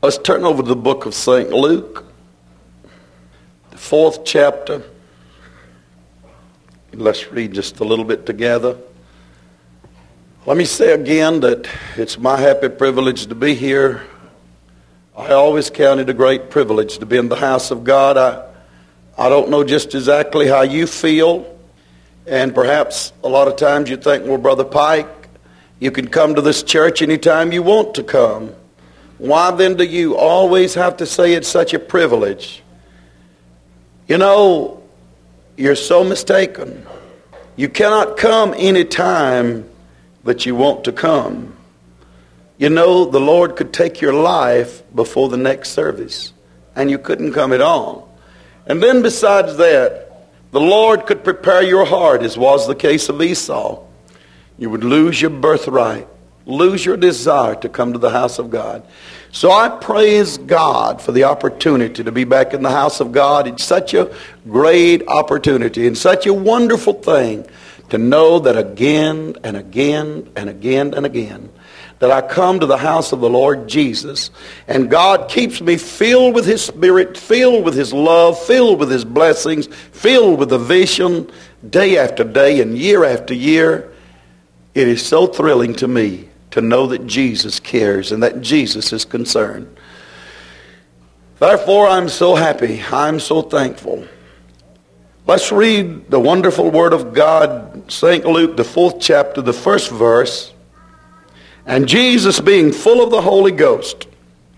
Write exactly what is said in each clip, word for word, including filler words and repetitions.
Let's turn over to the book of Saint Luke, the fourth chapter. Let's read just a little bit together. Let me say again that it's my happy privilege to be here. I always count it a great privilege to be in the house of God. I, I don't know just exactly how you feel, and perhaps a lot of times you think, well, Brother Pike, you can come to this church anytime you want to come. Why then do you always have to say it's such a privilege? You know, you're so mistaken. You cannot come anytime that you want to come. You know, the Lord could take your life before the next service, and you couldn't come at all. And then besides that, the Lord could prepare your heart, as was the case of Esau. You would lose your birthright, lose your desire to come to the house of God. So I praise God for the opportunity to be back in the house of God. It's such a great opportunity and such a wonderful thing to know that again and again and again and again that I come to the house of the Lord Jesus, and God keeps me filled with His Spirit, filled with His love, filled with His blessings, filled with the vision day after day and year after year. It is so thrilling to me to know that Jesus cares and that Jesus is concerned. Therefore, I'm so happy. I'm so thankful. Let's read the wonderful Word of God, Saint Luke, the fourth chapter, the first verse. And Jesus, being full of the Holy Ghost.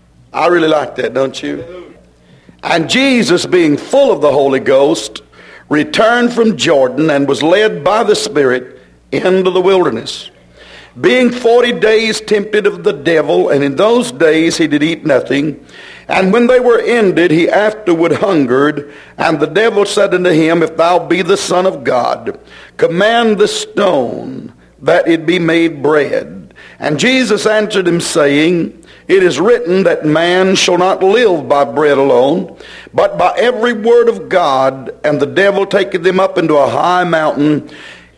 I really like that, don't you? And Jesus, being full of the Holy Ghost, returned from Jordan and was led by the Spirit into the wilderness, being forty days tempted of the devil, and in those days he did eat nothing. And when they were ended, he afterward hungered. And the devil said unto him, If thou be the Son of God, command the stone that it be made bread. And Jesus answered him, saying, It is written that man shall not live by bread alone, but by every word of God. And the devil, taking them up into a high mountain,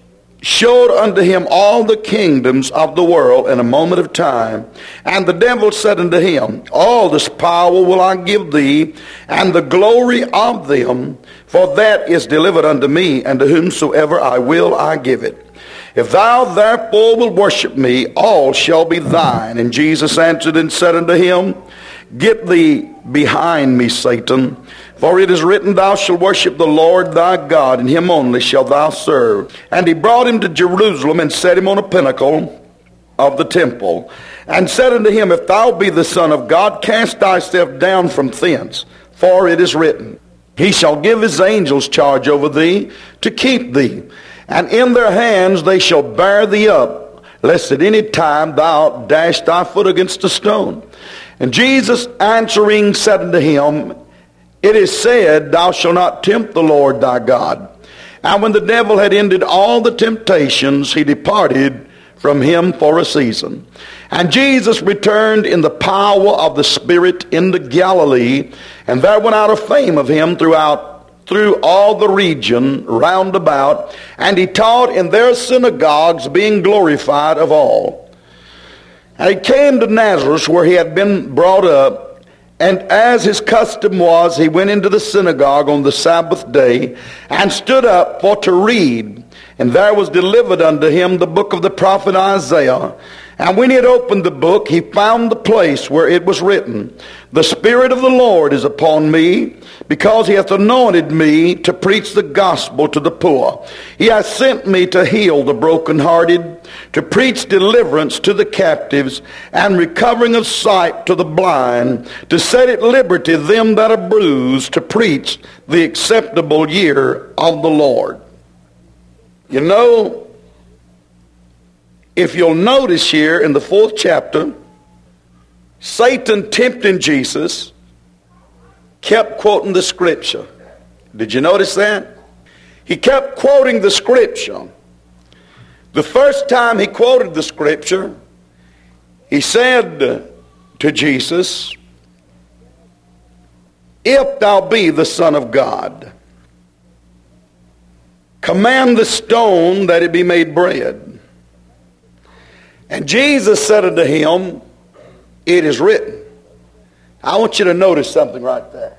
showed unto him all the kingdoms of the world in a moment of time. And the devil said unto him, All this power will I give thee, and the glory of them, for that is delivered unto me, and to whomsoever I will I give it. If thou therefore wilt worship me, all shall be thine. And Jesus answered and said unto him, Get thee behind me, Satan. For it is written, Thou shalt worship the Lord thy God, and him only shalt thou serve. And he brought him to Jerusalem, and set him on a pinnacle of the temple, and said unto him, If thou be the Son of God, cast thyself down from thence. For it is written, He shall give his angels charge over thee, to keep thee. And in their hands they shall bear thee up, lest at any time thou dash thy foot against a stone. And Jesus answering said unto him, It is said, Thou shalt not tempt the Lord thy God. And when the devil had ended all the temptations, he departed from him for a season. And Jesus returned in the power of the Spirit into Galilee, and there went out a fame of him throughout through all the region round about, and he taught in their synagogues, being glorified of all. And he came to Nazareth, where he had been brought up, and as his custom was, he went into the synagogue on the Sabbath day, and stood up for to read. And there was delivered unto him the book of the prophet Isaiah. And when he had opened the book, he found the place where it was written, The Spirit of the Lord is upon me, because he hath anointed me to preach the gospel to the poor. He hath sent me to heal the brokenhearted, to preach deliverance to the captives, and recovering of sight to the blind, to set at liberty them that are bruised, to preach the acceptable year of the Lord. You know, if you'll notice here in the fourth chapter, Satan tempting Jesus kept quoting the scripture. Did you notice that? He kept quoting the scripture. The first time he quoted the scripture, he said to Jesus, If thou be the Son of God, command the stone that it be made bread. And Jesus said unto him, It is written, I want you to notice something right there.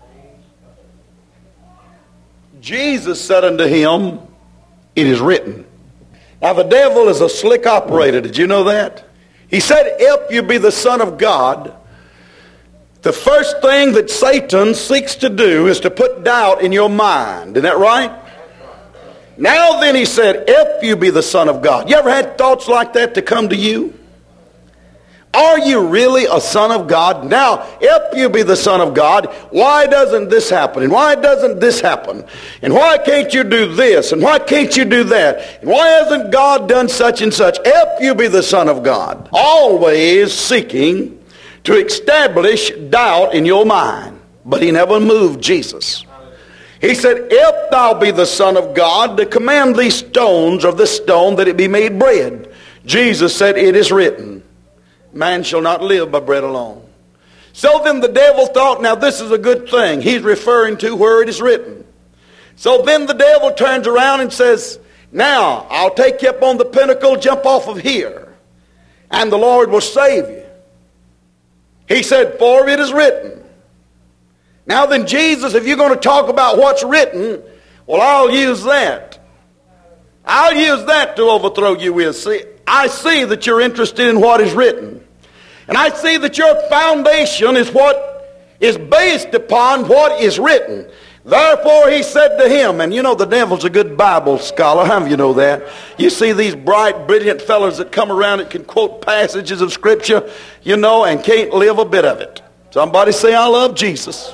Jesus said unto him, it is written. Now the devil is a slick operator. Did you know that? He said, if you be the Son of God, the first thing that Satan seeks to do is to put doubt in your mind. Isn't that right? Now then, he said, if you be the Son of God. You ever had thoughts like that to come to you? Are you really a son of God? Now, if you be the Son of God, why doesn't this happen? And why doesn't this happen? And why can't you do this? And why can't you do that? And why hasn't God done such and such? If you be the Son of God, always seeking to establish doubt in your mind. But he never moved Jesus. He said, if thou be the Son of God, to command these stones of this stone that it be made bread. Jesus said, it is written, man shall not live by bread alone. So then the devil thought, now this is a good thing. He's referring to where it is written. So then the devil turns around and says, now I'll take you up on the pinnacle, jump off of here, and the Lord will save you. He said, for it is written. Now then, Jesus, if you're going to talk about what's written, well, I'll use that. I'll use that to overthrow you with. See, I see that you're interested in what is written. And I see that your foundation is what is based upon what is written. Therefore, he said to him, and you know the devil's a good Bible scholar. How do you know that? You see these bright, brilliant fellows that come around that can quote passages of Scripture, you know, and can't live a bit of it. Somebody say, I love Jesus.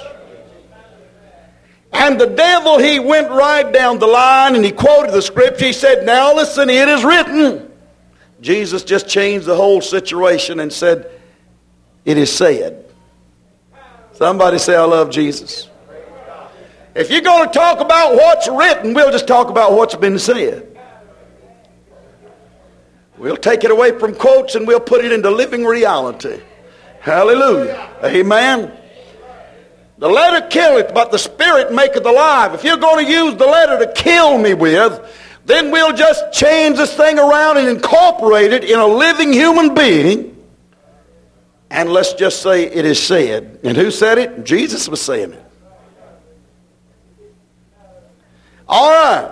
And the devil, he went right down the line and he quoted the Scripture. He said, now listen, it is written. Jesus just changed the whole situation and said, it is said. Somebody say, I love Jesus. If you're going to talk about what's written, we'll just talk about what's been said. We'll take it away from quotes and we'll put it into living reality. Hallelujah. Amen. The letter killeth, but the Spirit maketh alive. If you're going to use the letter to kill me with, then we'll just change this thing around and incorporate it in a living human being. And let's just say it is said. And who said it? Jesus was saying it. All right.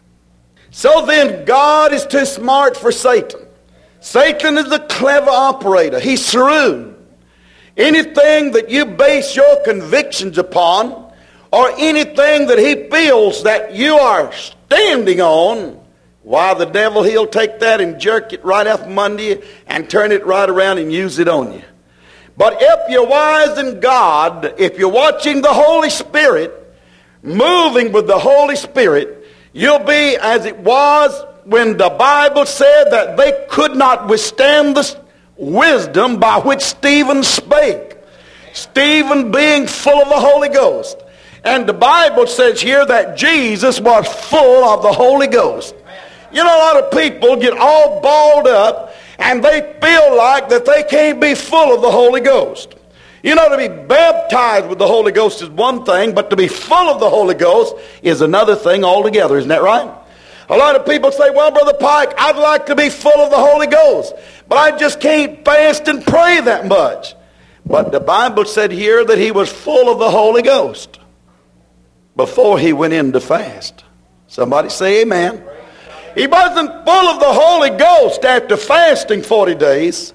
So then God is too smart for Satan. Satan is a clever operator. He's shrewd. Anything that you base your convictions upon, or anything that he feels that you are standing on, why, the devil, he'll take that and jerk it right off Monday and turn it right around and use it on you. But if you're wise in God, if you're watching the Holy Spirit, moving with the Holy Spirit, you'll be as it was when the Bible said that they could not withstand the wisdom by which Stephen spake. Stephen being full of the Holy Ghost. And the Bible says here that Jesus was full of the Holy Ghost. You know, a lot of people get all balled up and they feel like that they can't be full of the Holy Ghost. You know, to be baptized with the Holy Ghost is one thing, but to be full of the Holy Ghost is another thing altogether. Isn't that right? A lot of people say, well, Brother Pike, I'd like to be full of the Holy Ghost, but I just can't fast and pray that much. But the Bible said here that he was full of the Holy Ghost before he went in to fast. Somebody say amen. He wasn't full of the Holy Ghost after fasting forty days.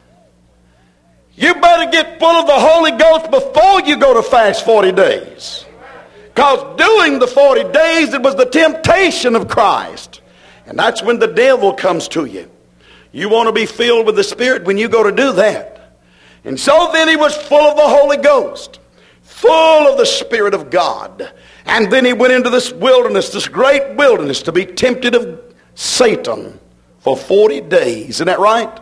You better get full of the Holy Ghost before you go to fast forty days. Because doing the forty days, it was the temptation of Christ. And that's when the devil comes to you. You want to be filled with the Spirit when you go to do that. And so then he was full of the Holy Ghost, full of the Spirit of God. And then he went into this wilderness, this great wilderness, to be tempted of Satan for forty days. Isn't that right?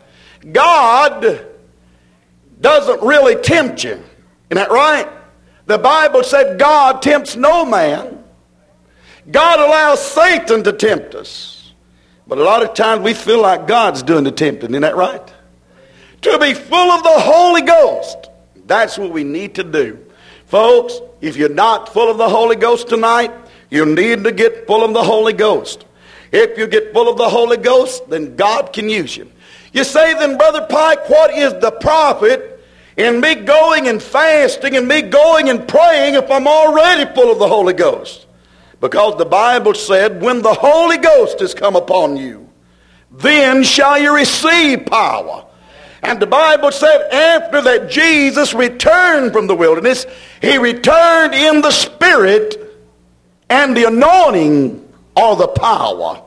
God doesn't really tempt you. Isn't that right? The Bible said God tempts no man. God allows Satan to tempt us. But a lot of times we feel like God's doing the tempting. Isn't that right? To be full of the Holy Ghost. That's what we need to do. Folks, if you're not full of the Holy Ghost tonight, you need to get full of the Holy Ghost. If you get full of the Holy Ghost, then God can use you. You say then, Brother Pike, what is the profit in me going and fasting and me going and praying if I'm already full of the Holy Ghost? Because the Bible said, when the Holy Ghost has come upon you, then shall you receive power. And the Bible said after that Jesus returned from the wilderness, he returned in the Spirit and the anointing or the power.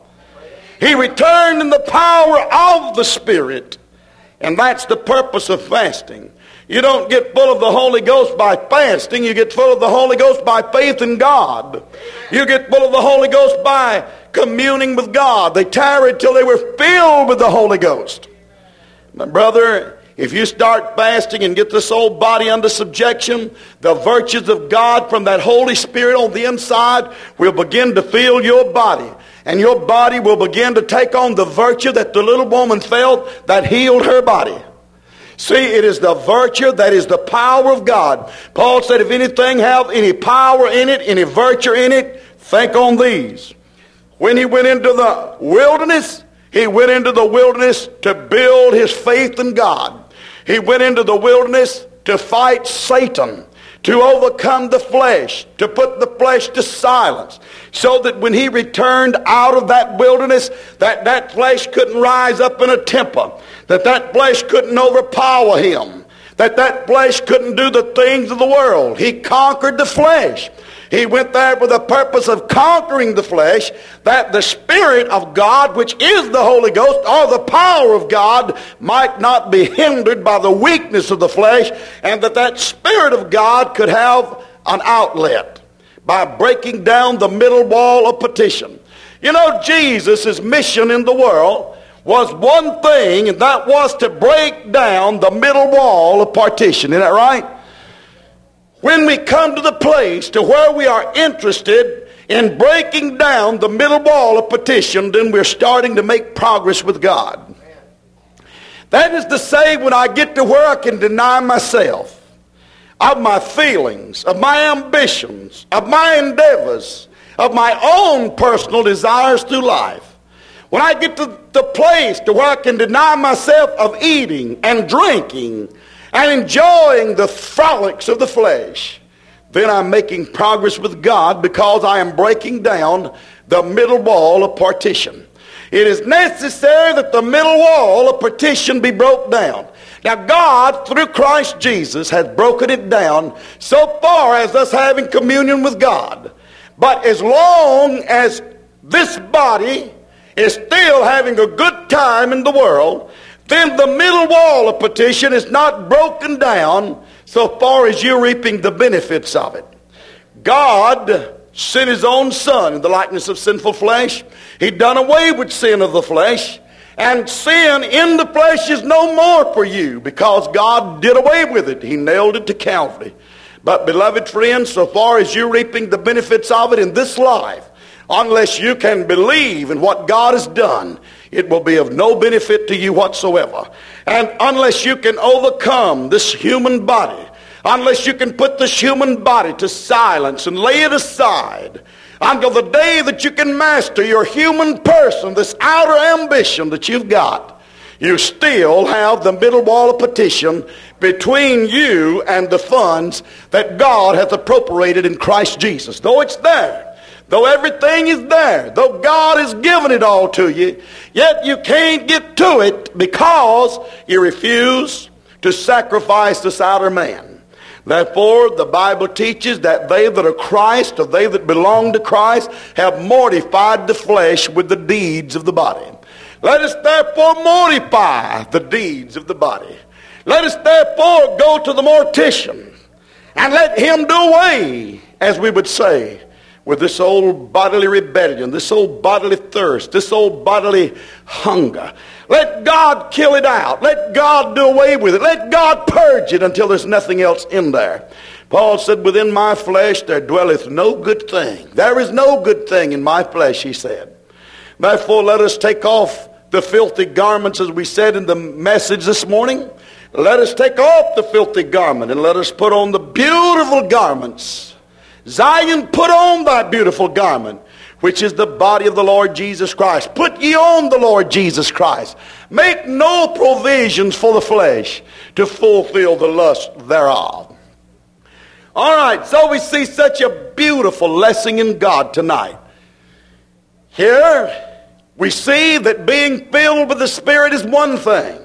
He returned in the power of the Spirit. And that's the purpose of fasting. You don't get full of the Holy Ghost by fasting. You get full of the Holy Ghost by faith in God. You get full of the Holy Ghost by communing with God. They tarried till they were filled with the Holy Ghost. My brother, if you start fasting and get this old body under subjection, the virtues of God from that Holy Spirit on the inside will begin to fill your body. And your body will begin to take on the virtue that the little woman felt that healed her body. See, it is the virtue that is the power of God. Paul said, if anything have any power in it, any virtue in it, think on these. When he went into the wilderness, he went into the wilderness to build his faith in God. He went into the wilderness to fight Satan, to overcome the flesh, to put the flesh to silence, so that when he returned out of that wilderness, that that flesh couldn't rise up in a temper, that that flesh couldn't overpower him, that that flesh couldn't do the things of the world. He conquered the flesh. He went there for the purpose of conquering the flesh, that the Spirit of God, which is the Holy Ghost, or the power of God, might not be hindered by the weakness of the flesh, and that that Spirit of God could have an outlet by breaking down the middle wall of partition. You know, Jesus' mission in the world was one thing, and that was to break down the middle wall of partition. Isn't that right? When we come to the place to where we are interested in breaking down the middle wall of partition, then we're starting to make progress with God. That is to say, when I get to where I can deny myself of my feelings, of my ambitions, of my endeavors, of my own personal desires through life. When I get to the place to where I can deny myself of eating and drinking and enjoying the frolics of the flesh, then I'm making progress with God, because I am breaking down the middle wall of partition. It is necessary that the middle wall of partition be broke down. Now God, through Christ Jesus, has broken it down so far as us having communion with God. But as long as this body is still having a good time in the world, then the middle wall of partition is not broken down so far as you're reaping the benefits of it. God sent his own Son in the likeness of sinful flesh. He done away with sin of the flesh. And sin in the flesh is no more for you, because God did away with it. He nailed it to Calvary. But beloved friends, so far as you're reaping the benefits of it in this life, unless you can believe in what God has done, it will be of no benefit to you whatsoever. And unless you can overcome this human body, unless you can put this human body to silence and lay it aside, until the day that you can master your human person, this outer ambition that you've got, you still have the middle wall of partition between you and the funds that God hath appropriated in Christ Jesus. Though it's there, though everything is there, though God has given it all to you, yet you can't get to it because you refuse to sacrifice this outer man. Therefore, the Bible teaches that they that are Christ, or they that belong to Christ, have mortified the flesh with the deeds of the body. Let us therefore mortify the deeds of the body. Let us therefore go to the mortician and let him do away, as we would say, with this old bodily rebellion, this old bodily thirst, this old bodily hunger. Let God kill it out. Let God do away with it. Let God purge it until there's nothing else in there. Paul said, within my flesh there dwelleth no good thing. There is no good thing in my flesh, he said. Therefore, let us take off the filthy garments, as we said in the message this morning. Let us take off the filthy garment and let us put on the beautiful garments. Zion, put on thy beautiful garment. which is the body of the Lord Jesus Christ. Put ye on the Lord Jesus Christ. Make no provisions for the flesh to fulfill the lust thereof. All right, so we see such a beautiful lesson in God tonight. Here we see that being filled with the Spirit is one thing,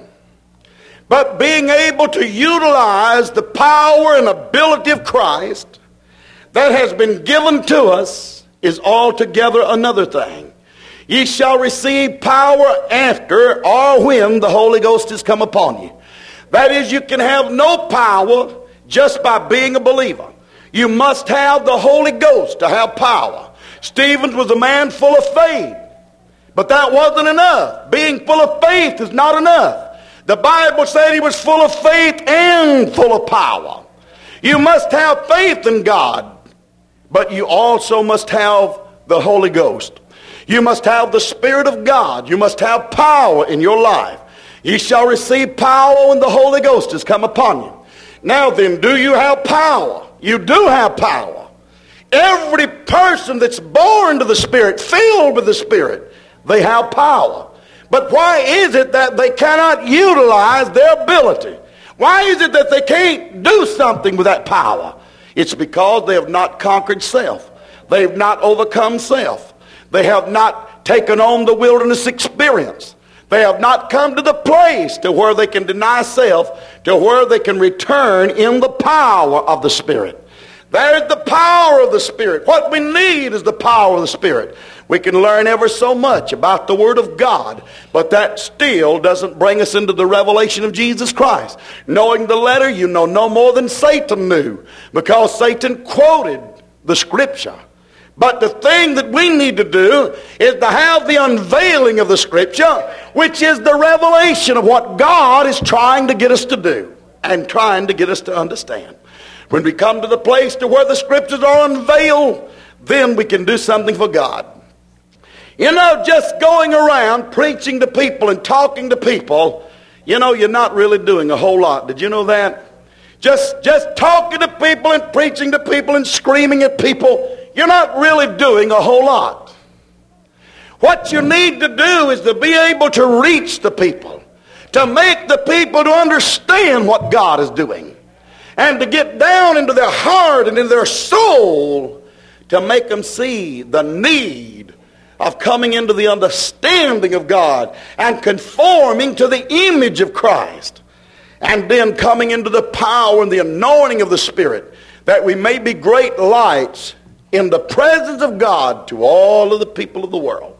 but being able to utilize the power and ability of Christ that has been given to us is altogether another thing. Ye shall receive power after or when the Holy Ghost is come upon you. That is, you can have no power just by being a believer. You must have the Holy Ghost to have power. Stephen was a man full of faith, but that wasn't enough. Being full of faith is not enough. The Bible said he was full of faith and full of power. You must have faith in God, but you also must have the Holy Ghost. You must have the Spirit of God. You must have power in your life. Ye shall receive power when the Holy Ghost has come upon you. Now then, do you have power? You do have power. Every person that's born to the Spirit, filled with the Spirit, they have power. But why is it that they cannot utilize their ability? Why is it that they can't do something with that power? It's because they have not conquered self. They have not overcome self. They have not taken on the wilderness experience. They have not come to the place to where they can deny self, to where they can return in the power of the Spirit. There's the power of the Spirit. What we need is the power of the Spirit. We can learn ever so much about the Word of God, but that still doesn't bring us into the revelation of Jesus Christ. Knowing the letter, you know no more than Satan knew, because Satan quoted the Scripture. But the thing that we need to do is to have the unveiling of the Scripture, which is the revelation of what God is trying to get us to do and trying to get us to understand. When we come to the place to where the Scriptures are unveiled, then we can do something for God. You know, just going around preaching to people and talking to people, you know, you're not really doing a whole lot. Did you know that? Just, just talking to people and preaching to people and screaming at people, you're not really doing a whole lot. What you need to do is to be able to reach the people, to make the people to understand what God is doing, and to get down into their heart and into their soul to make them see the need of coming into the understanding of God and conforming to the image of Christ, and then coming into the power and the anointing of the Spirit, that we may be great lights in the presence of God to all of the people of the world.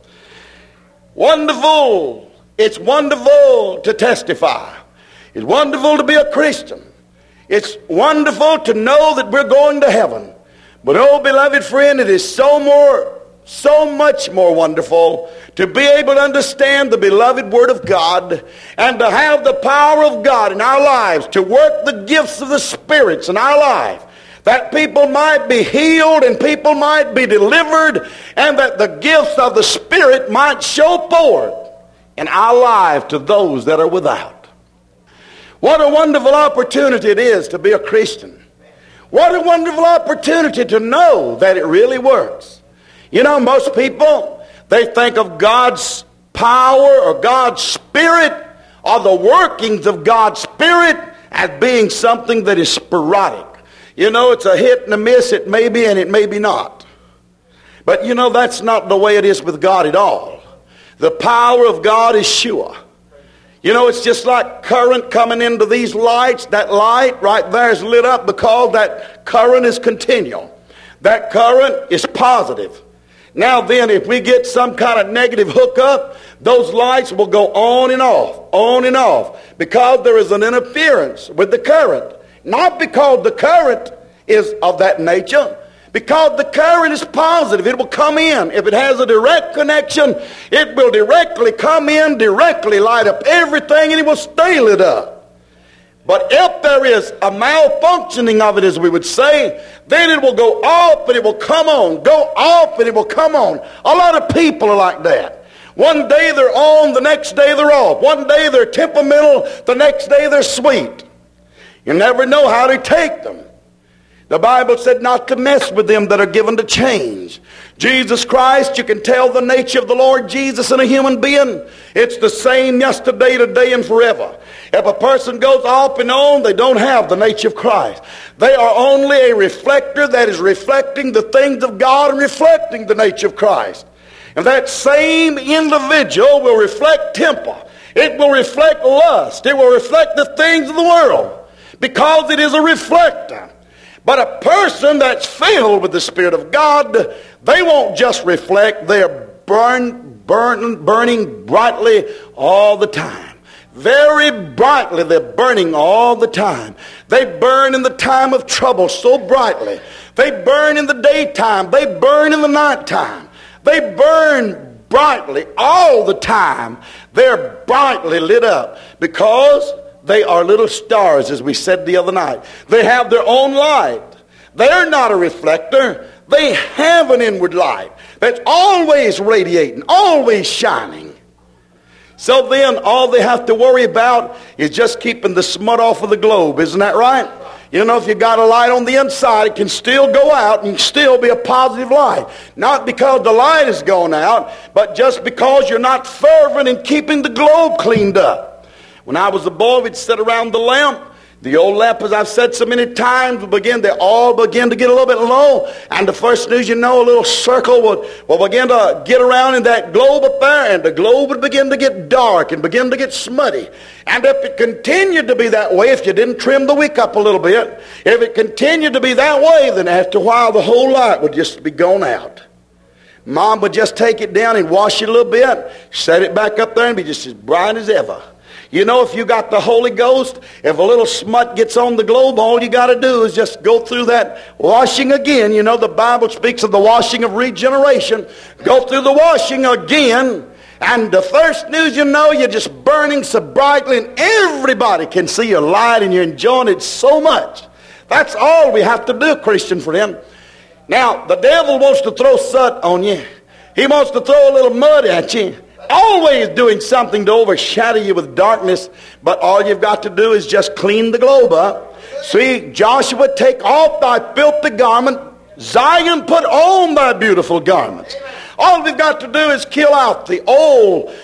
Wonderful. It's wonderful to testify. It's wonderful to be a Christian. It's wonderful to know that we're going to heaven. But oh, beloved friend, it is so more, so much more wonderful to be able to understand the beloved Word of God and to have the power of God in our lives, to work the gifts of the spirits in our life, that people might be healed and people might be delivered, and that the gifts of the Spirit might show forth in our life to those that are without. What a wonderful opportunity it is to be a Christian. What a wonderful opportunity to know that it really works. You know, most people, they think of God's power or God's Spirit or the workings of God's Spirit as being something that is sporadic. You know, it's a hit and a miss. It may be and it may be not. But you know, that's not the way it is with God at all. The power of God is sure. You know, it's just like current coming into these lights. That light right there is lit up because that current is continual. That current is positive. Now then, if we get some kind of negative hookup, those lights will go on and off, on and off, because there is an interference with the current. Not because the current is of that nature, because the current is positive. It will come in. If it has a direct connection, it will directly come in, directly light up everything, and it will stay lit up. But if there is a malfunctioning of it, as we would say, then it will go off and it will come on, go off and it will come on. A lot of people are like that. One day they're on, the next day they're off. One day they're temperamental, the next day they're sweet. You never know how to take them. The Bible said not to mess with them that are given to change. Jesus Christ, you can tell the nature of the Lord Jesus in a human being. It's the same yesterday, today, and forever. If a person goes off and on, they don't have the nature of Christ. They are only a reflector that is reflecting the things of God and reflecting the nature of Christ. And that same individual will reflect temper. It will reflect lust. It will reflect the things of the world because it is a reflector. But a person that's filled with the Spirit of God, they won't just reflect. They're burn, burn, burning brightly all the time. Very brightly, they're burning all the time. They burn in the time of trouble so brightly. They burn in the daytime. They burn in the nighttime. They burn brightly all the time. They're brightly lit up because they are little stars, as we said the other night. They have their own light. They're not a reflector. They have an inward light that's always radiating, always shining. So then all they have to worry about is just keeping the smut off of the globe. Isn't that right? You know, if you got a light on the inside, it can still go out and still be a positive light. Not because the light has gone out, but just because you're not fervent in keeping the globe cleaned up. When I was a boy, we'd sit around the lamp. The old lamp, as I've said so many times, will begin, they all begin to get a little bit low. And the first news you know, a little circle will, will begin to get around in that globe up there, and the globe would begin to get dark and begin to get smutty. And if it continued to be that way, if you didn't trim the wick up a little bit, if it continued to be that way, then after a while the whole light would just be gone out. Mom would just take it down and wash it a little bit, set it back up there, and be just as bright as ever. You know, if you got the Holy Ghost, if a little smut gets on the globe, all you got to do is just go through that washing again. You know, the Bible speaks of the washing of regeneration. Go through the washing again, and the first news you know, you're just burning so brightly, and everybody can see your light, and you're enjoying it so much. That's all we have to do, Christian friend. Now, the devil wants to throw soot on you. He wants to throw a little mud at you. Always doing something to overshadow you with darkness, but all you've got to do is just clean the globe up. See, Joshua, take off thy filthy garment. Zion, put on thy beautiful garments. All we've got to do is kill out the old,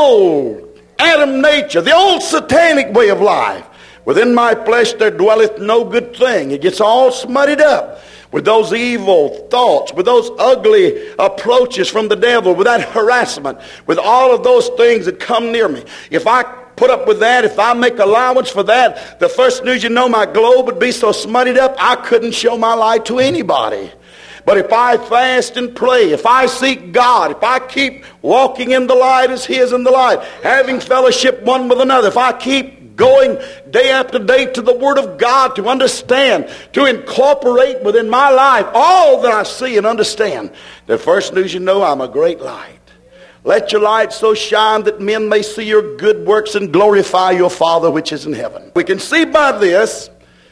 old Adam nature, the old satanic way of life. Within my flesh there dwelleth no good thing. It gets all smutted up with those evil thoughts, with those ugly approaches from the devil, with that harassment, with all of those things that come near me. If I put up with that, if I make allowance for that, the first news you know, my globe would be so smutted up, I couldn't show my light to anybody. But if I fast and pray, if I seek God, if I keep walking in the light as He is in the light, having fellowship one with another, if I keep going day after day to the Word of God to understand, to incorporate within my life all that I see and understand, the first news you know, I'm a great light. Let your light so shine that men may see your good works and glorify your Father which is in heaven. We can see by this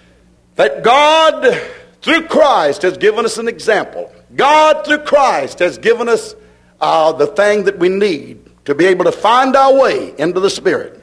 that God through Christ has given us an example. God through Christ has given us uh, the thing that we need to be able to find our way into the Spirit.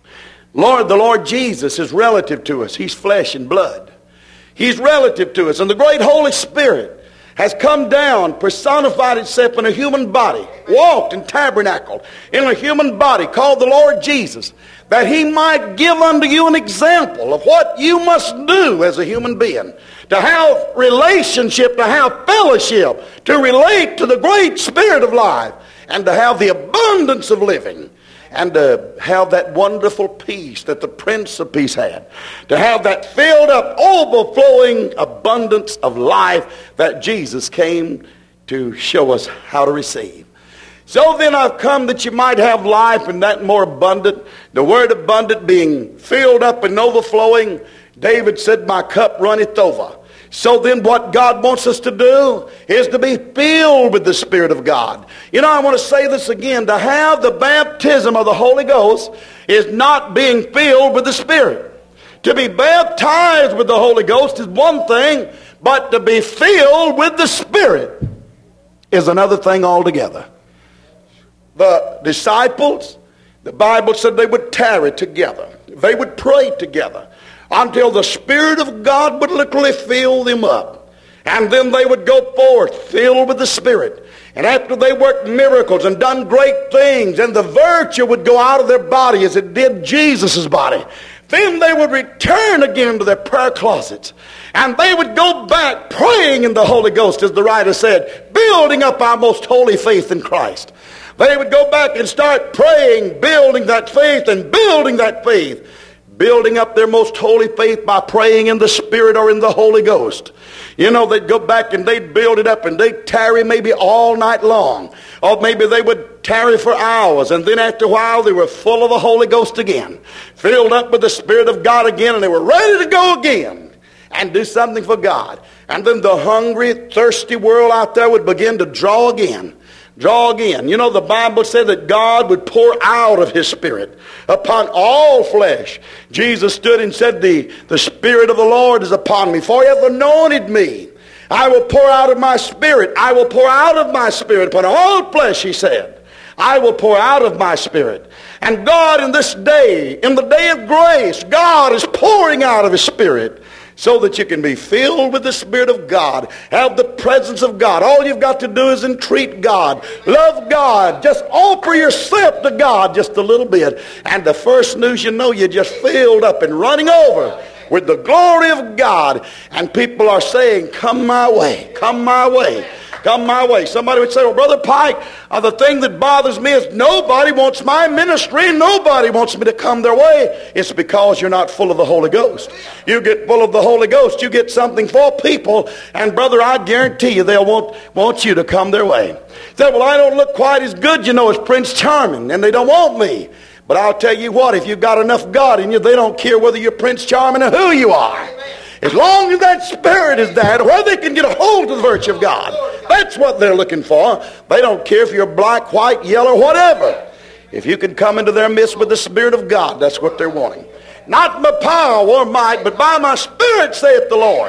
Lord, the Lord Jesus is relative to us. He's flesh and blood. He's relative to us. And the great Holy Spirit has come down, personified itself in a human body, walked and tabernacled in a human body called the Lord Jesus, that He might give unto you an example of what you must do as a human being, to have relationship, to have fellowship, to relate to the great Spirit of life, and to have the abundance of living. And to have that wonderful peace that the Prince of Peace had. To have that filled up, overflowing abundance of life that Jesus came to show us how to receive. So then I've come that you might have life and that more abundant. The word abundant being filled up and overflowing. David said, my cup runneth over. So then what God wants us to do is to be filled with the Spirit of God. You know, I want to say this again. To have the baptism of the Holy Ghost is not being filled with the Spirit. To be baptized with the Holy Ghost is one thing, but to be filled with the Spirit is another thing altogether. The disciples, the Bible said they would tarry together. They would pray together. until the Spirit of God would literally fill them up. And then they would go forth filled with the Spirit. And after they worked miracles and done great things, and the virtue would go out of their body as it did Jesus' body, then they would return again to their prayer closets. And they would go back praying in the Holy Ghost, as the writer said, building up our most holy faith in Christ. They would go back and start praying, building that faith and building that faith. Building up their most holy faith by praying in the Spirit or in the Holy Ghost. You know, they'd go back and they'd build it up and they'd tarry maybe all night long. Or maybe they would tarry for hours, and then after a while they were full of the Holy Ghost again. Filled up with the Spirit of God again, and they were ready to go again and do something for God. And then the hungry, thirsty world out there would begin to draw again. Draw again. You know, the Bible said that God would pour out of His Spirit upon all flesh. Jesus stood and said, the, the Spirit of the Lord is upon me, for He hath anointed me. I will pour out of my Spirit. I will pour out of my Spirit upon all flesh, He said. I will pour out of my Spirit. And God in this day, in the day of grace, God is pouring out of His Spirit, so that you can be filled with the Spirit of God, have the presence of God. All you've got to do is entreat God, love God, just offer yourself to God just a little bit. And the first news you know, you're just filled up and running over with the glory of God. And people are saying, come my way, come my way. Come my way. Somebody would say, well, Brother Pike, uh, the thing that bothers me is nobody wants my ministry. Nobody wants me to come their way. It's because you're not full of the Holy Ghost. You get full of the Holy Ghost, you get something for people, and brother, I guarantee you they'll want, want you to come their way. Say, well, I don't look quite as good, you know, as Prince Charming, and they don't want me. But I'll tell you what, if you've got enough God in you, they don't care whether you're Prince Charming or who you are. As long as that Spirit is there, where they can get a hold of the virtue of God. That's what they're looking for. They don't care if you're black, white, yellow, whatever. If you can come into their midst with the Spirit of God, that's what they're wanting. Not by power or might, but by my Spirit, saith the Lord.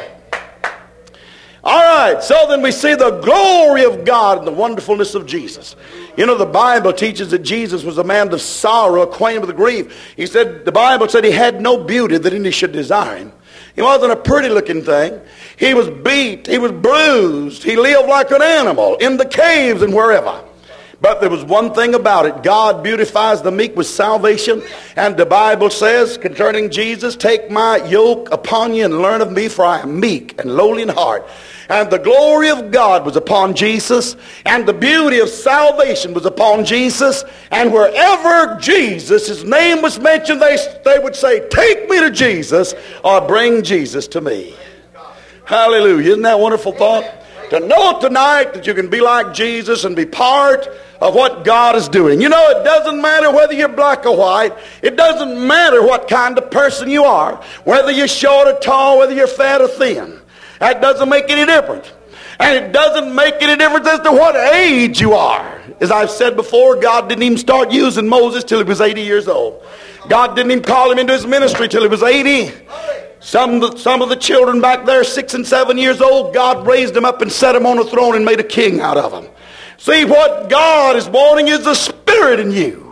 All right, so then we see the glory of God and the wonderfulness of Jesus. You know, the Bible teaches that Jesus was a man of sorrow, acquainted with grief. He said, the Bible said he had no beauty that any should desire him. He wasn't a pretty looking thing. He was beat. He was bruised. He lived like an animal in the caves and wherever. But there was one thing about it. God beautifies the meek with salvation. And the Bible says concerning Jesus, take my yoke upon you and learn of me, for I am meek and lowly in heart. And the glory of God was upon Jesus, and the beauty of salvation was upon Jesus. And wherever Jesus, his name was mentioned, they, they would say, take me to Jesus, or bring Jesus to me. Hallelujah. Isn't that a wonderful thought? To know tonight that you can be like Jesus and be part of what God is doing. You know, it doesn't matter whether you're black or white. It doesn't matter what kind of person you are. Whether you're short or tall, whether you're fat or thin. That doesn't make any difference. And it doesn't make any difference as to what age you are. As I've said before, God didn't even start using Moses till he was eighty years old. God didn't even call him into his ministry till he was eighty. Some of, the, some of the children back there, six and seven years old, God raised them up and set them on a throne and made a king out of them. See, what God is wanting is the Spirit in you.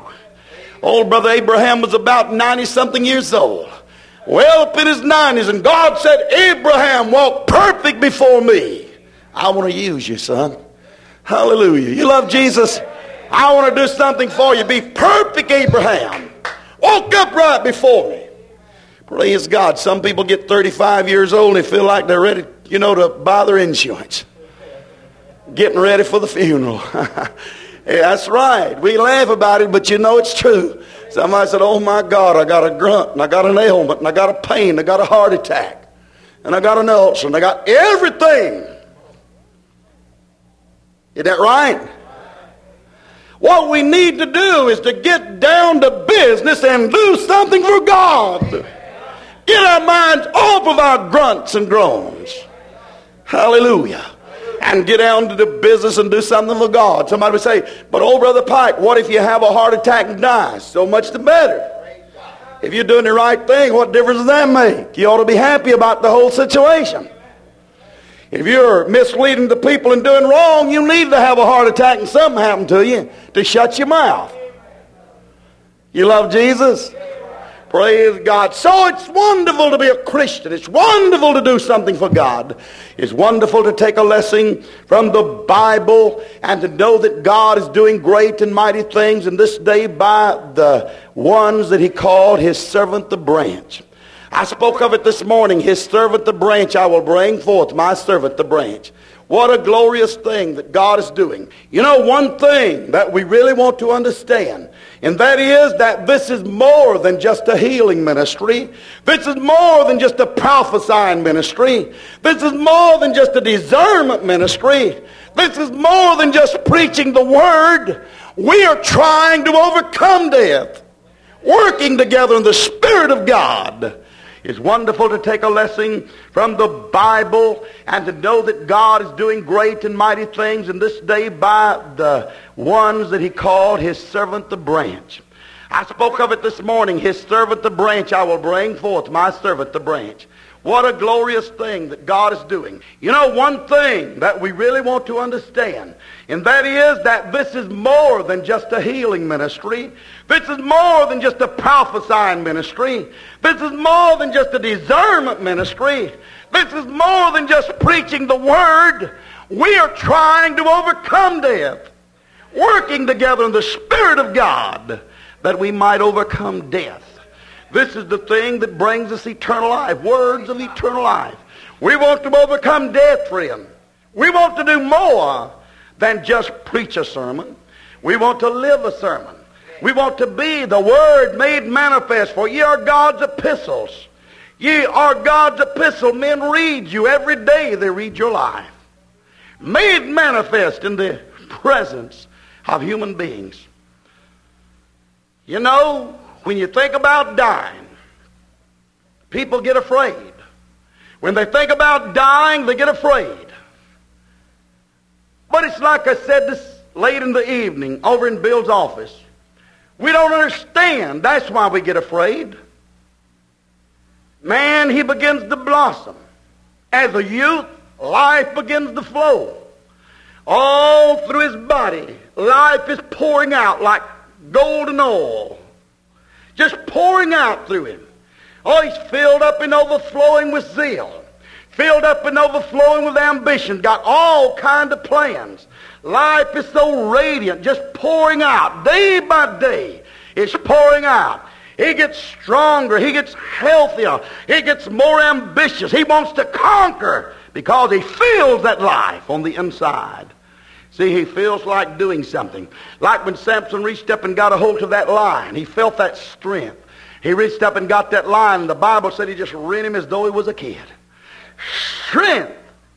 Old brother Abraham was about ninety-something years old. Well up in his nineties, and God said, Abraham, walk perfect before me. I want to use you, son. Hallelujah. You love Jesus? I want to do something for you. Be perfect, Abraham. Walk upright before me. Praise God. Some people get thirty-five years old and they feel like they're ready, you know, to buy their insurance. Getting ready for the funeral. Yeah, that's right. We laugh about it, but you know it's true. Somebody said, oh my God, I got a grunt, and I got an ailment, and I got a pain, and I got a heart attack, and I got an ulcer, and I got everything. Is that right? What we need to do is to get down to business and do something for God. Get our minds off of our grunts and groans. Hallelujah. And get down to the business and do something for God. Somebody would say, but old Brother Pike, what if you have a heart attack and die? So much the better. If you're doing the right thing, what difference does that make? You ought to be happy about the whole situation. If you're misleading the people and doing wrong, you need to have a heart attack and something happen to you to shut your mouth. You love Jesus? Praise God. So it's wonderful to be a Christian. It's wonderful to do something for God. It's wonderful to take a lesson from the Bible and to know that God is doing great and mighty things in this day by the ones that he called his servant the branch. I spoke of it this morning. His servant the branch I will bring forth, my servant the branch. What a glorious thing that God is doing. You know, one thing that we really want to understand, and that is that this is more than just a healing ministry. This is more than just a prophesying ministry. This is more than just a discernment ministry. This is more than just preaching the word. We are trying to overcome death, working together in the Spirit of God. It's wonderful to take a lesson from the Bible and to know that God is doing great and mighty things in this day by the ones that he called his servant the branch. I spoke of it this morning. His servant the branch I will bring forth, my servant the branch. What a glorious thing that God is doing. You know, one thing that we really want to understand, and that is that this is more than just a healing ministry. This is more than just a prophesying ministry. This is more than just a discernment ministry. This is more than just preaching the word. We are trying to overcome death, working together in the Spirit of God that we might overcome death. This is the thing that brings us eternal life, words of eternal life. We want to overcome death, friend. We want to do more than just preach a sermon. We want to live a sermon. We want to be the Word made manifest, for ye are God's epistles. Ye are God's epistle. Men read you every day. They read your life. Made manifest in the presence of human beings. You know, when you think about dying, people get afraid. When they think about dying, they get afraid. But it's like I said this late in the evening over in Bill's office. We don't understand. That's why we get afraid. Man, he begins to blossom. As a youth, life begins to flow. All through his body, life is pouring out like golden oil. Just pouring out through him. Oh, he's filled up and overflowing with zeal. Filled up and overflowing with ambition. Got all kind of plans. Life is so radiant, just pouring out. Day by day, it's pouring out. He gets stronger. He gets healthier. He gets more ambitious. He wants to conquer because he feels that life on the inside. See, he feels like doing something. Like when Samson reached up and got a hold of that lion. He felt that strength. He reached up and got that lion, and the Bible said he just rent him as though he was a kid. Strength,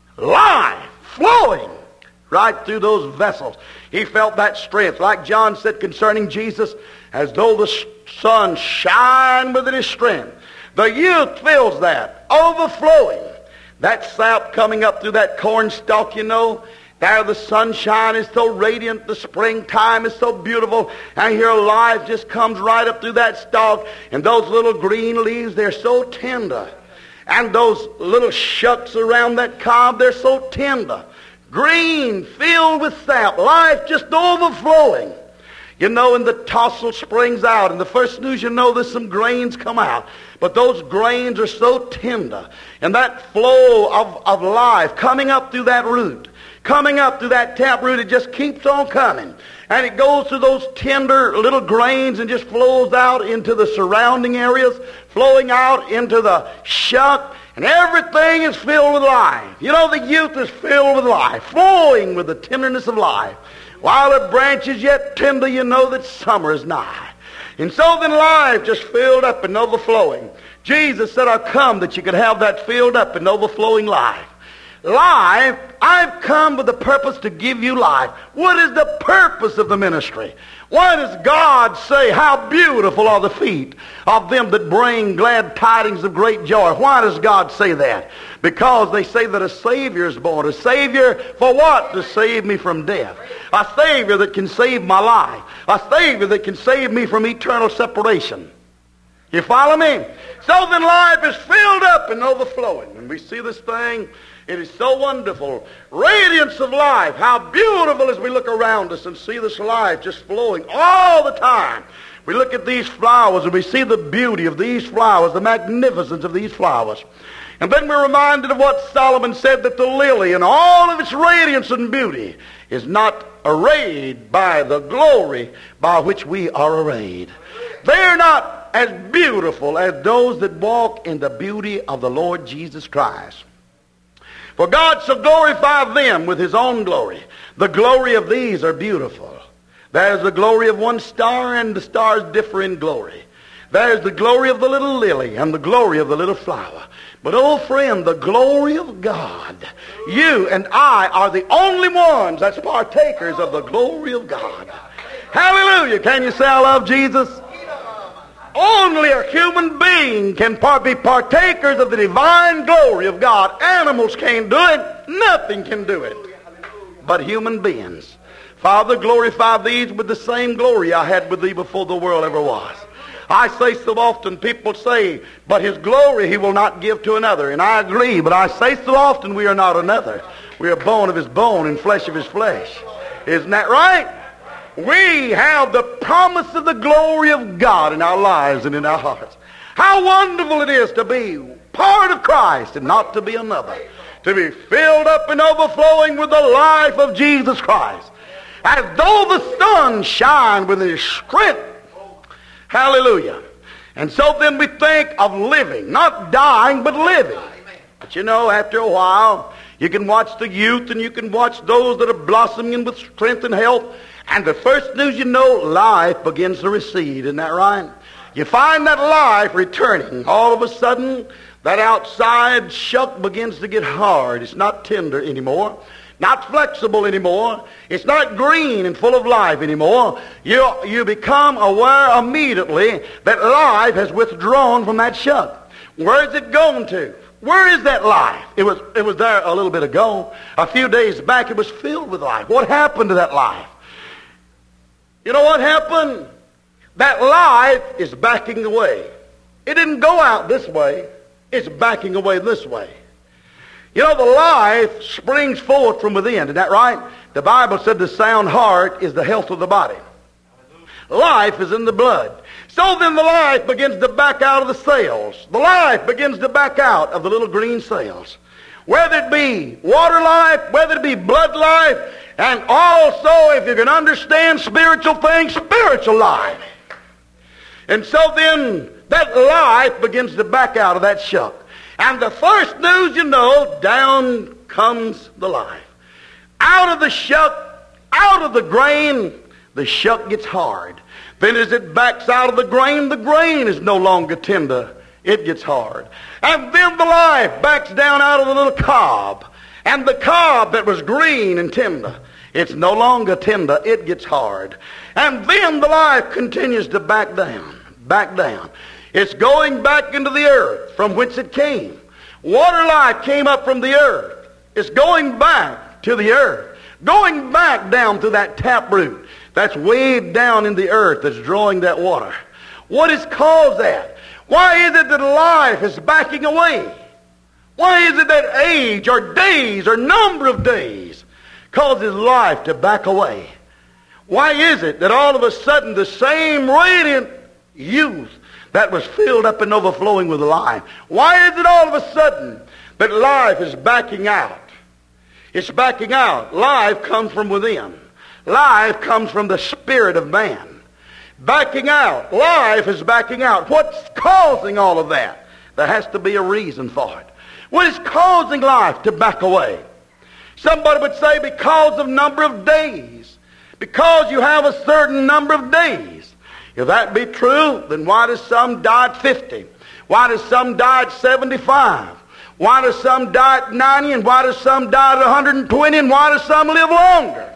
life, flowing right through those vessels. He felt that strength. Like John said concerning Jesus, as though the sun shine within his strength. The youth feels that, overflowing. That sap coming up through that corn stalk, you know. There the sunshine is so radiant, the springtime is so beautiful, and here life just comes right up through that stalk, and those little green leaves, they're so tender. And those little shucks around that cob, they're so tender. Green, filled with sap, life just overflowing. You know, and the tassel springs out, and the first news you know, there's some grains come out. But those grains are so tender, and that flow of, of life coming up through that root, coming up through that tap root, it just keeps on coming. And it goes through those tender little grains and just flows out into the surrounding areas, flowing out into the shuck, and everything is filled with life. You know, the youth is filled with life, flowing with the tenderness of life. While the branch is yet tender, you know that summer is nigh. And so then life just filled up and overflowing. Jesus said, I've come that you could have that filled up and overflowing life. Life, I've come with the purpose to give you life. What is the purpose of the ministry? Why does God say, how beautiful are the feet of them that bring glad tidings of great joy? Why does God say that? Because they say that a Savior is born. A Savior for what? To save me from death. A Savior that can save my life. A Savior that can save me from eternal separation. You follow me? So then life is filled up and overflowing. And we see this thing. It is so wonderful. Radiance of life. How beautiful as we look around us and see this life just flowing all the time. We look at these flowers and we see the beauty of these flowers, the magnificence of these flowers. And then we're reminded of what Solomon said, that the lily in all of its radiance and beauty is not arrayed by the glory by which we are arrayed. They're not as beautiful as those that walk in the beauty of the Lord Jesus Christ. For God shall glorify them with his own glory. The glory of these are beautiful. There's the glory of one star, and the stars differ in glory. There's the glory of the little lily and the glory of the little flower. But, oh friend, the glory of God, you and I are the only ones that's partakers of the glory of God. Hallelujah. Can you say I love Jesus? Only a human being can par- be partakers of the divine glory of God. Animals can't do it. Nothing can do it but human beings. Father, glorify these with the same glory I had with thee before the world ever was. I say so often, people say, but his glory he will not give to another. And I agree, but I say so often, we are not another. We are bone of his bone and flesh of his flesh. Isn't that right? We have the promise of the glory of God in our lives and in our hearts. How wonderful it is to be part of Christ and not to be another. To be filled up and overflowing with the life of Jesus Christ. As though the sun shine with his strength. Hallelujah. And so then we think of living, not dying, but living. But you know, after a while, you can watch the youth and you can watch those that are blossoming with strength and health. And the first news you know, life begins to recede. Isn't that right? You find that life returning. All of a sudden, that outside shuck begins to get hard. It's not tender anymore. Not flexible anymore. It's not green and full of life anymore. You, you become aware immediately that life has withdrawn from that shuck. Where is it going to? Where is that life? It was, it was there a little bit ago. A few days back, it was filled with life. What happened to that life? You know what happened? That life is backing away. It didn't go out this way. It's backing away this way. You know, the life springs forth from within. Isn't that right? The Bible said the sound heart is the health of the body. Life is in the blood. So then the life begins to back out of the cells. The life begins to back out of the little green cells. Whether it be water life, whether it be blood life, and also, if you can understand spiritual things, spiritual life. And so then that life begins to back out of that shuck. And the first news you know, down comes the life. Out of the shuck, out of the grain, the shuck gets hard. Then as it backs out of the grain, the grain is no longer tender. It gets hard. And then the life backs down out of the little cob. And the cob that was green and tender, it's no longer tender. It gets hard. And then the life continues to back down, back down. It's going back into the earth from whence it came. Water life came up from the earth. It's going back to the earth. Going back down to that taproot that's way down in the earth that's drawing that water. What has caused that? Why is it that life is backing away? Why is it that age or days or number of days causes life to back away? Why is it that all of a sudden the same radiant youth that was filled up and overflowing with life, why is it all of a sudden that life is backing out? It's backing out. Life comes from within. Life comes from the spirit of man. Backing out. Life is backing out. What's causing all of that? There has to be a reason for it. What is causing life to back away? Somebody would say because of number of days. Because you have a certain number of days. If that be true, then why does some die at fifty? Why does some die at seventy-five? Why does some die at ninety? And why does some die at one hundred twenty? And why does some live longer?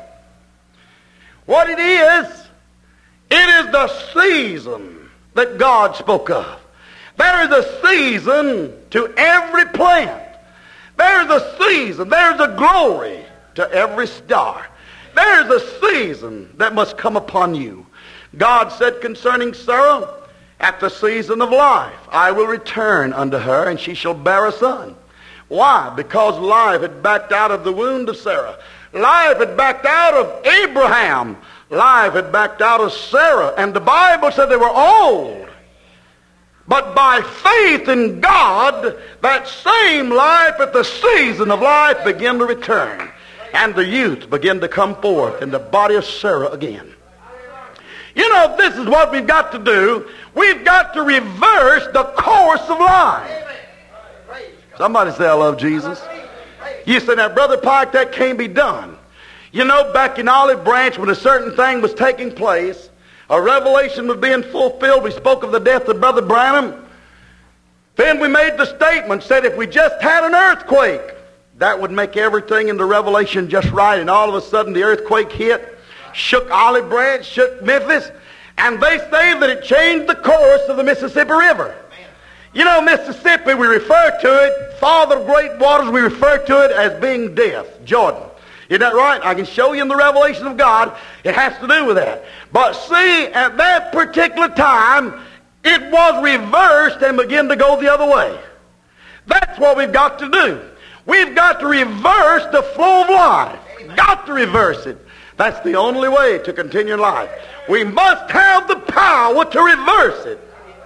What it is, it is the season that God spoke of. There is a season to every plant. There's a season, there's a glory to every star. There's a season that must come upon you. God said concerning Sarah, at the season of life, I will return unto her, and she shall bear a son. Why? Because life had backed out of the womb of Sarah. Life had backed out of Abraham. life had backed out of Sarah, and the Bible said they were old. But by faith in God, that same life at the season of life began to return, and the youth began to come forth in the body of Sarah again. You know, this is what we've got to do. We've got to reverse the course of life. Somebody say, I love Jesus. You say, now, Brother Pike, that can't be done. You know, back in Olive Branch, when a certain thing was taking place, a revelation was being fulfilled. We spoke of the death of Brother Branham. Then we made the statement, said if we just had an earthquake, that would make everything in the revelation just right. And all of a sudden the earthquake hit, shook Olive Branch, shook Memphis, and they say that it changed the course of the Mississippi River. You know, Mississippi, we refer to it, Father of great waters, we refer to it as being death, Jordan. Isn't that right? I can show you in the revelation of God, it has to do with that. But see, at that particular time, it was reversed and began to go the other way. That's what we've got to do. We've got to reverse the flow of life. Got to reverse it. That's the only way to continue life. We must have the power to reverse it.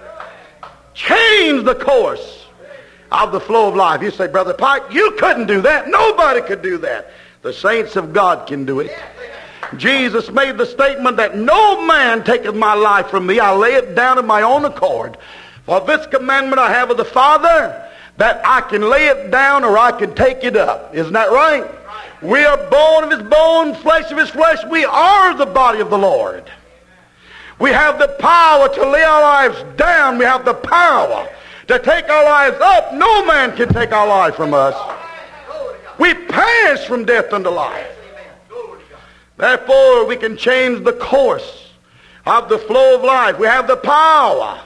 Change the course of the flow of life. You say, Brother Pike, you couldn't do that. Nobody could do that. The saints of God can do it. Jesus made the statement that no man taketh my life from me. I lay it down of my own accord. For this commandment I have of the Father, that I can lay it down or I can take it up. Isn't that right? We are bone of his bone, flesh of his flesh. We are the body of the Lord. We have the power to lay our lives down. We have the power to take our lives up. No man can take our life from us. We pass from death unto life. Therefore, we can change the course of the flow of life. We have the power.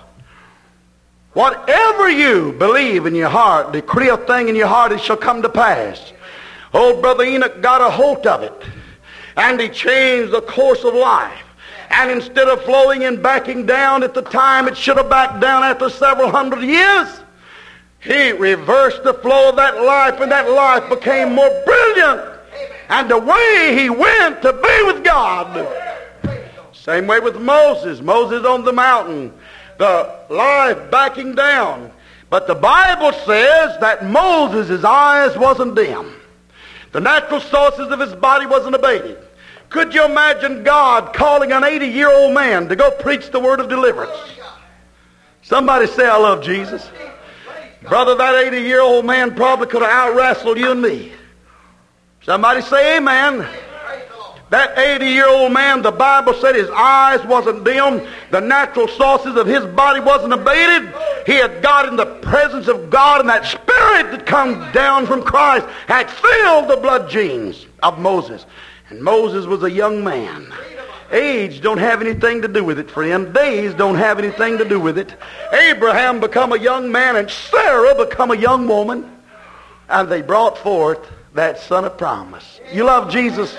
Whatever you believe in your heart, decree a thing in your heart, it shall come to pass. Old Brother Enoch got a hold of it, and he changed the course of life. And instead of flowing and backing down at the time it should have backed down after several hundred years, he reversed the flow of that life, and that life became more brilliant. And the way he went to be with God. Same way with Moses. Moses on the mountain. The life backing down. But the Bible says that Moses' eyes wasn't dim. The natural sources of his body wasn't abated. Could you imagine God calling an eighty-year-old man to go preach the word of deliverance? Somebody say, I love Jesus. Brother, that eighty-year-old man probably could have out-wrestled you and me. Somebody say amen. That eighty-year-old man, the Bible said his eyes wasn't dim. The natural sources of his body wasn't abated. He had got in the presence of God, and that spirit that comes down from Christ had filled the blood genes of Moses. And Moses was a young man. Age don't have anything to do with it, friend. Days don't have anything to do with it. Abraham become a young man, and Sarah become a young woman. And they brought forth that son of promise. You love Jesus?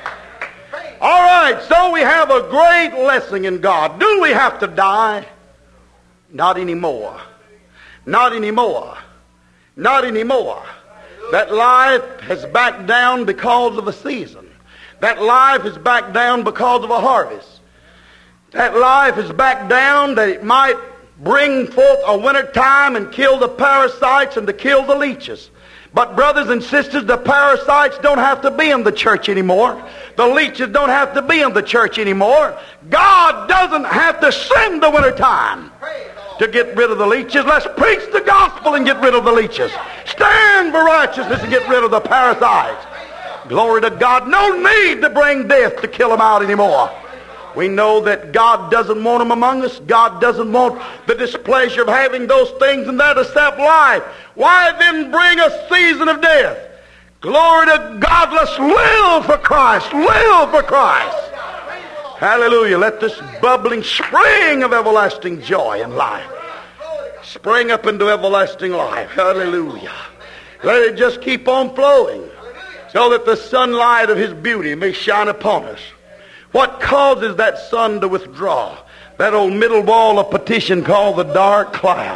All right, so we have a great lesson in God. Do we have to die? Not anymore. Not anymore. Not anymore. That life has backed down because of a season. That life is back down because of a harvest. That life is back down that it might bring forth a winter time and kill the parasites and to kill the leeches. But brothers and sisters, the parasites don't have to be in the church anymore. The leeches don't have to be in the church anymore. God doesn't have to send the winter time to get rid of the leeches. Let's preach the gospel and get rid of the leeches. Stand for righteousness and get rid of the parasites. Glory to God. No need to bring death to kill them out anymore. We know that God doesn't want them among us. God doesn't want the displeasure of having those things and that except life. Why then bring a season of death? Glory to God. Let's live for Christ. Live for Christ. Hallelujah. Let this bubbling spring of everlasting joy and life spring up into everlasting life. Hallelujah. Let it just keep on flowing, so that the sunlight of his beauty may shine upon us. What causes that sun to withdraw? That old middle wall of petition called the dark cloud.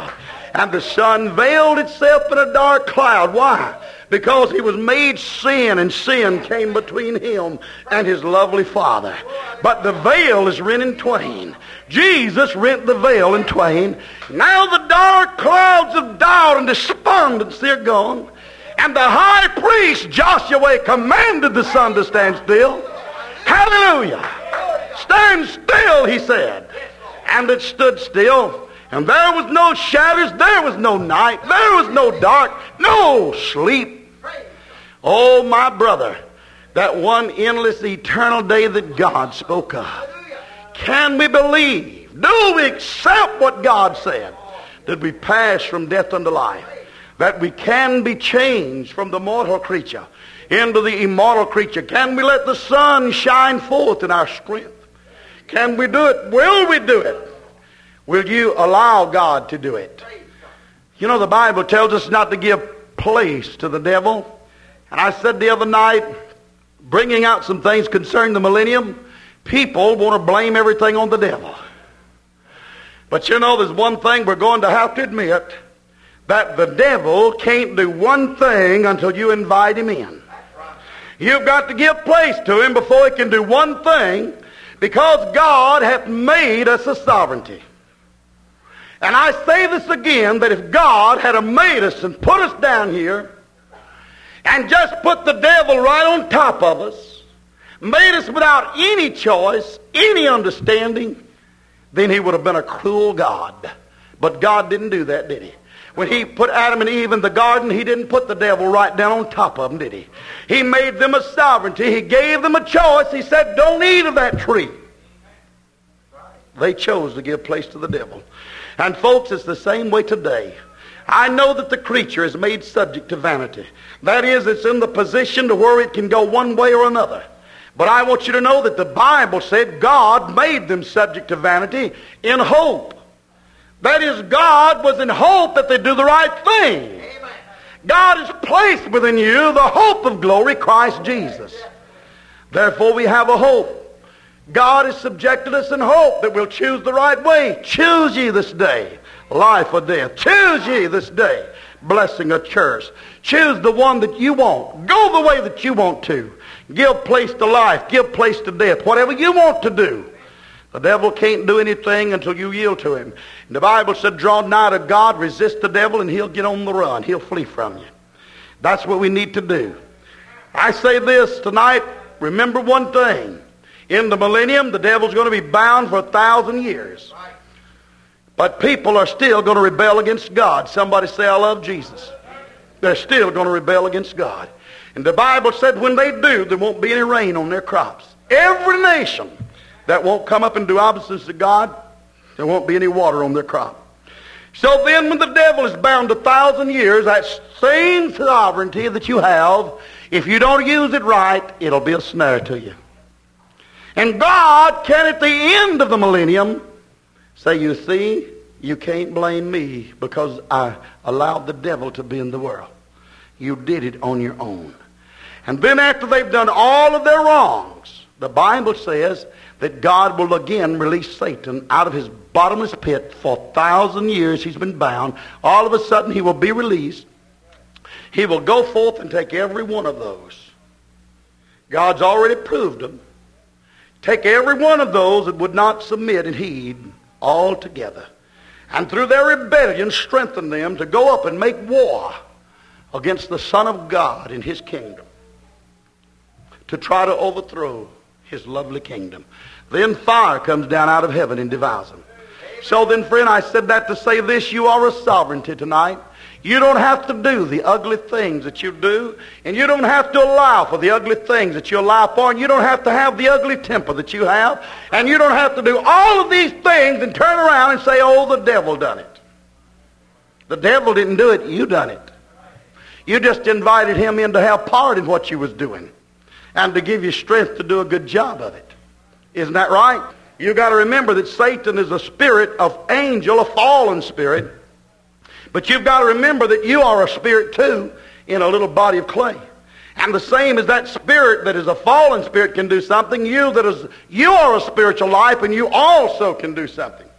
And the sun veiled itself in a dark cloud. Why? Because he was made sin, and sin came between him and his lovely Father. But the veil is rent in twain. Jesus rent the veil in twain. Now the dark clouds of doubt and despondency are gone. And the high priest Joshua commanded the sun to stand still. Hallelujah! Stand still, he said. And it stood still. And there was no shadows, there was no night, there was no dark, no sleep. Oh, my brother, that one endless eternal day that God spoke of. Can we believe? Do we accept what God said? That we pass from death unto life? That we can be changed from the mortal creature into the immortal creature? Can we let the sun shine forth in our strength? Can we do it? Will we do it? Will you allow God to do it? You know, the Bible tells us not to give place to the devil. And I said the other night, bringing out some things concerning the millennium, people want to blame everything on the devil. But you know, there's one thing we're going to have to admit, that the devil can't do one thing until you invite him in. You've got to give place to him before he can do one thing, because God hath made us a sovereignty. And I say this again, that if God had made us and put us down here and just put the devil right on top of us, made us without any choice, any understanding, then he would have been a cruel God. But God didn't do that, did he? When he put Adam and Eve in the garden, he didn't put the devil right down on top of them, did he? He made them a sovereignty. He gave them a choice. He said, don't eat of that tree. They chose to give place to the devil. And folks, it's the same way today. I know that the creature is made subject to vanity. That is, it's in the position to where it can go one way or another. But I want you to know that the Bible said God made them subject to vanity in hope. That is, God was in hope that they do the right thing. Amen. God has placed within you the hope of glory, Christ Jesus. Therefore we have a hope. God has subjected us in hope that we'll choose the right way. Choose ye this day life or death. Choose ye this day blessing or curse. Choose the one that you want. Go the way that you want to. Give place to life. Give place to death. Whatever you want to do. The devil can't do anything until you yield to him. And the Bible said, draw nigh to God, resist the devil, and he'll get on the run. He'll flee from you. That's what we need to do. I say this tonight, remember one thing. In the millennium, the devil's going to be bound for a thousand years. But people are still going to rebel against God. Somebody say, I love Jesus. They're still going to rebel against God. And the Bible said when they do, there won't be any rain on their crops. Every nation that won't come up and do opposites to God, there won't be any water on their crop. So then when the devil is bound a thousand years, that same sovereignty that you have, if you don't use it right, it'll be a snare to you. And God can, at the end of the millennium, say, you see, you can't blame me because I allowed the devil to be in the world. You did it on your own. And then after they've done all of their wrongs, the Bible says that God will again release Satan out of his bottomless pit. For a thousand years he's been bound. All of a sudden he will be released. He will go forth and take every one of those. God's already proved them. Take every one of those that would not submit and heed all together. And through their rebellion strengthen them to go up and make war against the Son of God in his kingdom. To try to overthrow his lovely kingdom. Then fire comes down out of heaven and devours them. So then, friend, I said that to say this. You are a sovereignty tonight. You don't have to do the ugly things that you do. And you don't have to allow for the ugly things that you allow for. And you don't have to have the ugly temper that you have. And you don't have to do all of these things and turn around and say, oh, the devil done it. The devil didn't do it. You done it. You just invited him in to have part in what you was doing. And to give you strength to do a good job of it. Isn't that right? You got to remember that Satan is a spirit of angel, a fallen spirit. But you've got to remember that you are a spirit too in a little body of clay. And the same as that spirit that is a fallen spirit can do something, you that is you are a spiritual life and you also can do something.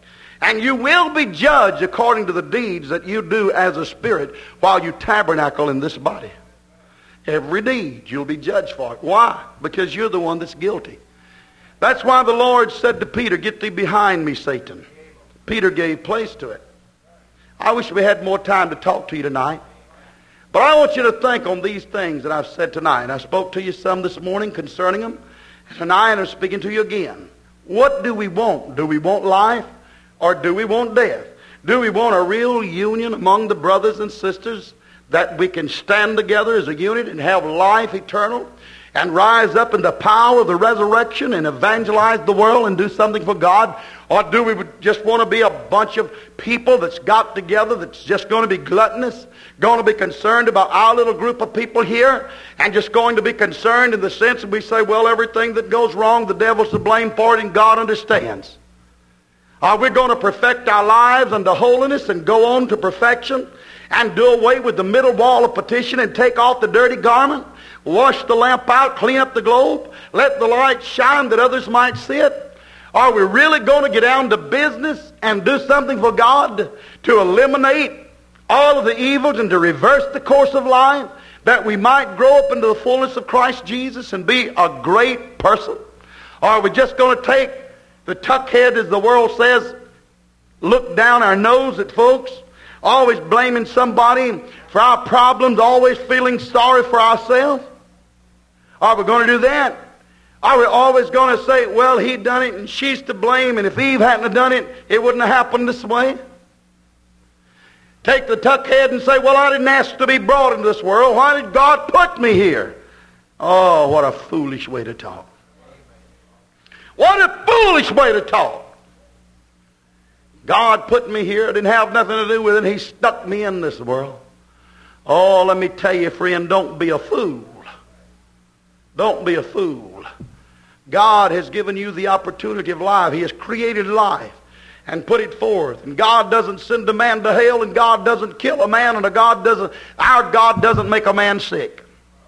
And you will be judged according to the deeds that you do as a spirit while you tabernacle in this body. Every deed you'll be judged for it. Why? Because you're the one that's guilty. That's why the Lord said to Peter, "Get thee behind me, Satan." Peter gave place to it. I wish we had more time to talk to you tonight. But I want you to think on these things that I've said tonight. I spoke to you some this morning concerning them. And tonight I'm speaking to you again. What do we want? Do we want life? Or do we want death? Do we want a real union among the brothers and sisters that we can stand together as a unit and have life eternal and rise up in the power of the resurrection and evangelize the world and do something for God? Or do we just want to be a bunch of people that's got together that's just going to be gluttonous, going to be concerned about our little group of people here, and just going to be concerned in the sense that we say, well, everything that goes wrong, the devil's to blame for it and God understands? Are we going to perfect our lives unto holiness and go on to perfection and do away with the middle wall of petition and take off the dirty garment, wash the lamp out, clean up the globe, let the light shine that others might see it? Are we really going to get down to business and do something for God to eliminate all of the evils and to reverse the course of life that we might grow up into the fullness of Christ Jesus and be a great person? Or are we just going to take the tuckhead, as the world says, look down our nose at folks, always blaming somebody for our problems, always feeling sorry for ourselves? Are we going to do that? Are we always going to say, well, he done it and she's to blame, and if Eve hadn't have done it, it wouldn't have happened this way? Take the tuckhead and say, well, I didn't ask to be brought into this world. Why did God put me here? Oh, what a foolish way to talk. What a foolish way to talk. God put me here. It didn't have nothing to do with it. He stuck me in this world. Oh, let me tell you, friend, don't be a fool. Don't be a fool. God has given you the opportunity of life. He has created life and put it forth. And God doesn't send a man to hell, and God doesn't kill a man, and a God doesn't, our God doesn't make a man sick.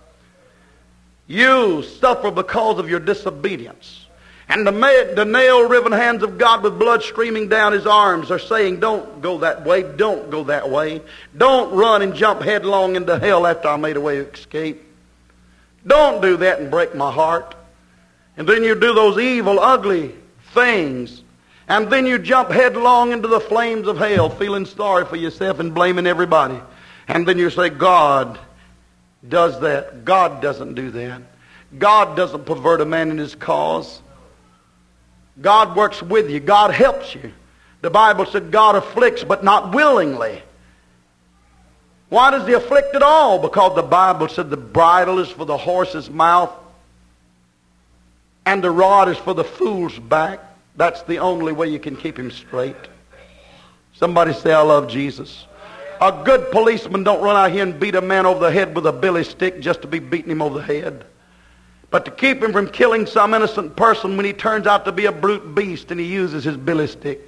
You suffer because of your disobedience. And the, the nail-riven hands of God with blood streaming down his arms are saying, don't go that way, don't go that way. Don't run and jump headlong into hell after I made a way of escape. Don't do that and break my heart. And then you do those evil, ugly things. And then you jump headlong into the flames of hell, feeling sorry for yourself and blaming everybody. And then you say, God does that. God doesn't do that. God doesn't pervert a man in his cause. God works with you. God helps you. The Bible said God afflicts, but not willingly. Why does he afflict at all? Because the Bible said the bridle is for the horse's mouth and the rod is for the fool's back. That's the only way you can keep him straight. Somebody say, I love Jesus. A good policeman don't run out here and beat a man over the head with a billy stick just to be beating him over the head. But to keep him from killing some innocent person when he turns out to be a brute beast and he uses his billy stick.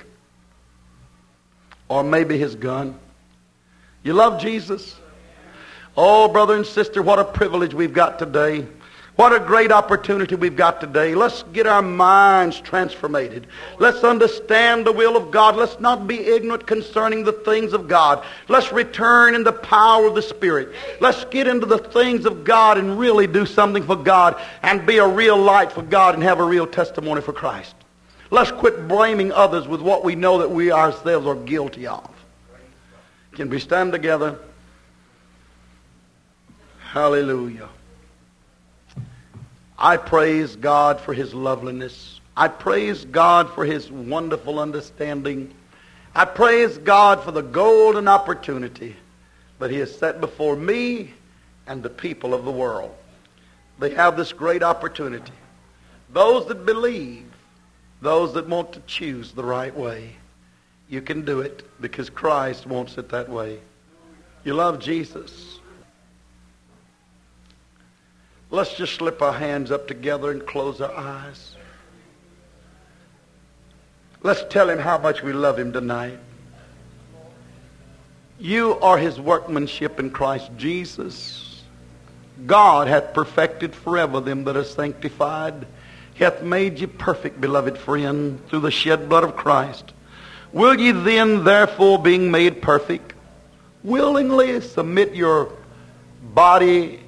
Or maybe his gun. You love Jesus? Oh, brother and sister, what a privilege we've got today. What a great opportunity we've got today. Let's get our minds transformated. Let's understand the will of God. Let's not be ignorant concerning the things of God. Let's return in the power of the Spirit. Let's get into the things of God and really do something for God and be a real light for God and have a real testimony for Christ. Let's quit blaming others with what we know that we ourselves are guilty of. Can we stand together? Hallelujah. I praise God for his loveliness. I praise God for his wonderful understanding. I praise God for the golden opportunity that he has set before me and the people of the world. They have this great opportunity. Those that believe, those that want to choose the right way, you can do it because Christ wants it that way. You love Jesus. Let's just slip our hands up together and close our eyes. Let's tell him how much we love him tonight. You are his workmanship in Christ Jesus. God hath perfected forever them that are sanctified. He hath made you perfect, beloved friend, through the shed blood of Christ, Will ye then, therefore, being made perfect, willingly submit your body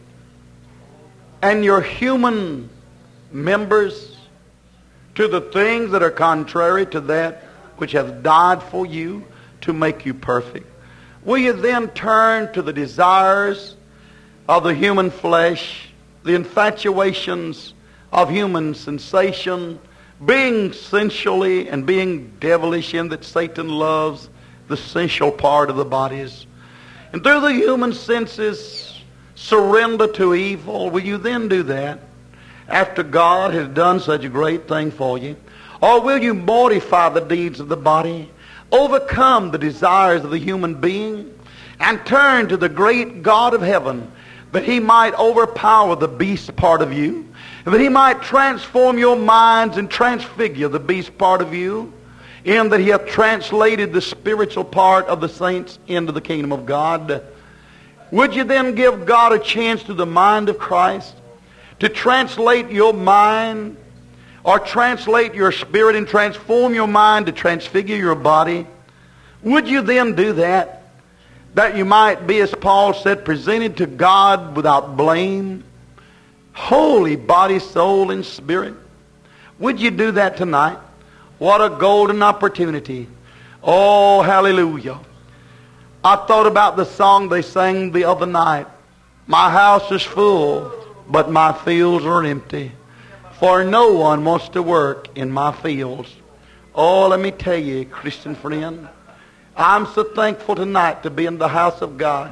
and your human members to the things that are contrary to that which hath died for you to make you perfect? Will you then turn to the desires of the human flesh, the infatuations of human sensation, being sensually and being devilish in that Satan loves the sensual part of the bodies, and through the human senses surrender to evil? Will you then do that after God has done such a great thing for you? Or will you mortify the deeds of the body, overcome the desires of the human being, and turn to the great God of heaven, that He might overpower the beast part of you, and that He might transform your minds and transfigure the beast part of you, in that He hath translated the spiritual part of the saints into the kingdom of God? Would you then give God a chance through the mind of Christ to translate your mind, or translate your spirit and transform your mind to transfigure your body? Would you then do that, that you might be, as Paul said, presented to God without blame, holy body, soul, and spirit? Would you do that tonight? What a golden opportunity. Oh, hallelujah. I thought about the song they sang the other night. My house is full, but my fields are empty, for no one wants to work in my fields. Oh, let me tell you, Christian friend, I'm so thankful tonight to be in the house of God.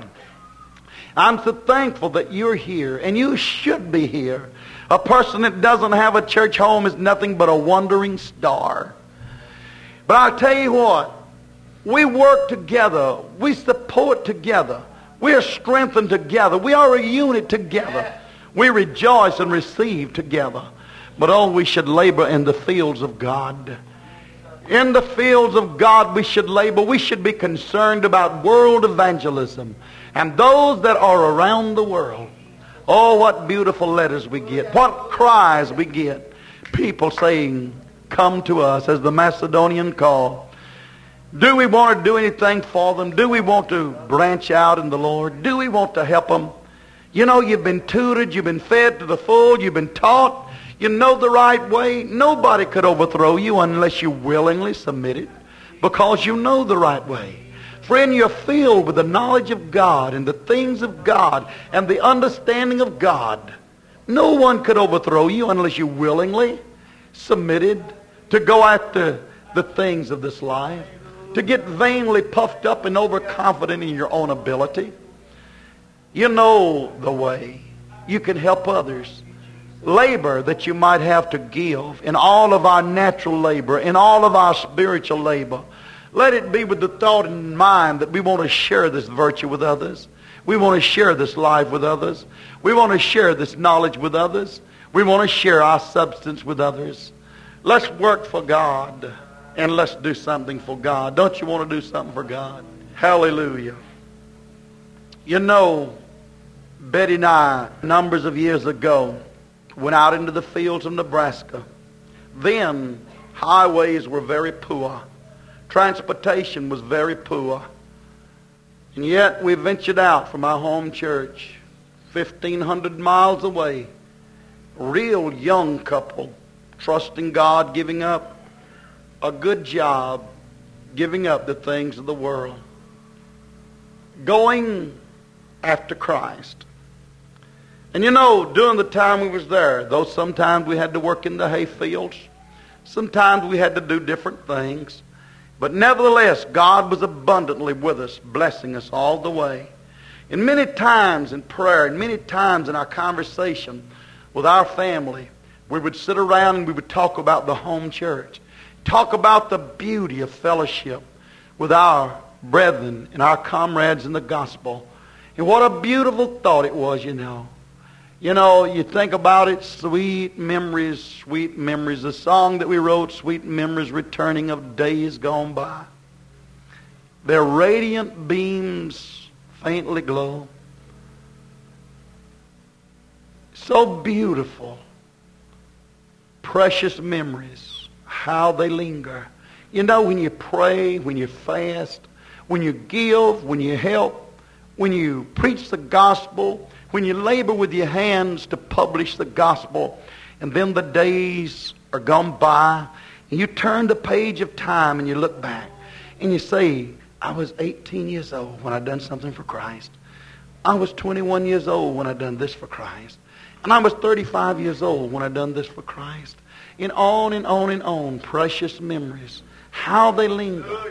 I'm so thankful that you're here, and you should be here. A person that doesn't have a church home is nothing but a wandering star. But I'll tell you what, we work together. We support together. We are strengthened together. We are a unit together. We rejoice and receive together. But oh, we should labor in the fields of God. In the fields of God we should labor. We should be concerned about world evangelism and those that are around the world. Oh, what beautiful letters we get. What cries we get. People saying, come to us, as the Macedonian call. Do we want to do anything for them? Do we want to branch out in the Lord? Do we want to help them? You know, you've been tutored, you've been fed to the full, you've been taught, you know the right way. Nobody could overthrow you unless you willingly submit it, because you know the right way. Friend, you're filled with the knowledge of God and the things of God and the understanding of God. No one could overthrow you unless you willingly submitted to go after the things of this life, to get vainly puffed up and overconfident in your own ability. You know the way. You can help others. Labor that you might have to give in all of our natural labor, in all of our spiritual labor. Let it be with the thought in mind that we want to share this virtue with others. We want to share this life with others. We want to share this knowledge with others. We want to share our substance with others. Let's work for God, and let's do something for God. Don't you want to do something for God? Hallelujah. You know, Betty and I, numbers of years ago, went out into the fields of Nebraska. Then, highways were very poor. Transportation was very poor. And yet, we ventured out from our home church, fifteen hundred miles away. A real young couple, trusting God, giving up a good job, giving up the things of the world, going after Christ. And you know, during the time we was there, though sometimes we had to work in the hay fields, sometimes we had to do different things, but nevertheless, God was abundantly with us, blessing us all the way. And many times in prayer, and many times in our conversation with our family, we would sit around and we would talk about the home church, talk about the beauty of fellowship with our brethren and our comrades in the gospel. And what a beautiful thought it was, you know. You know, you think about it, sweet memories, sweet memories. The song that we wrote, Sweet Memories Returning of Days Gone By. Their radiant beams faintly glow. So beautiful. Precious memories, how they linger. You know, when you pray, when you fast, when you give, when you help, when you preach the gospel, when you labor with your hands to publish the gospel, and then the days are gone by, and you turn the page of time and you look back, and you say, I was eighteen years old when I done something for Christ. I was twenty-one years old when I done this for Christ. And I was thirty-five years old when I done this for Christ. And on and on and on, precious memories. How they linger.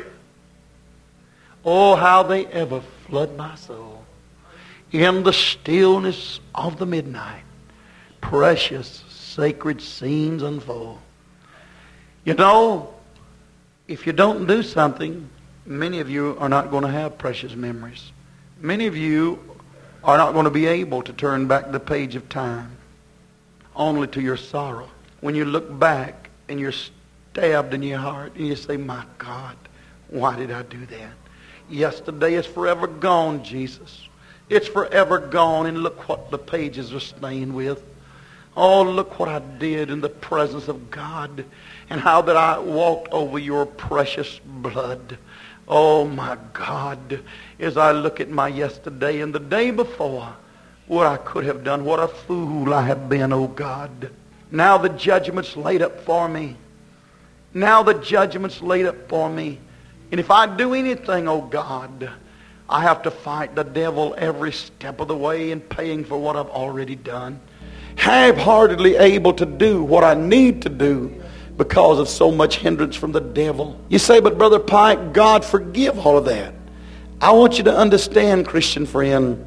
Oh, how they ever flood my soul. In the stillness of the midnight, precious, sacred scenes unfold. You know, if you don't do something, many of you are not going to have precious memories. Many of you are not going to be able to turn back the page of time, only to your sorrow. When you look back and you're stabbed in your heart and you say, my God, why did I do that? Yesterday is forever gone, Jesus. It's forever gone, and look what the pages are stained with. Oh, look what I did in the presence of God, and how that I walked over your precious blood. Oh, my God, as I look at my yesterday and the day before, what I could have done, what a fool I have been, oh God. Now the judgment's laid up for me. Now the judgment's laid up for me. And if I do anything, oh God, I have to fight the devil every step of the way in paying for what I've already done. Half-heartedly able to do what I need to do because of so much hindrance from the devil. You say, but Brother Pike, God forgive all of that. I want you to understand, Christian friend,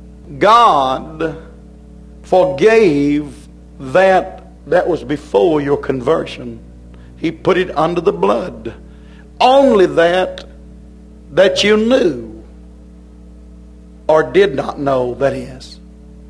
God forgave that that was before your conversion. He put it under the blood. Only that that you knew or did not know, that is.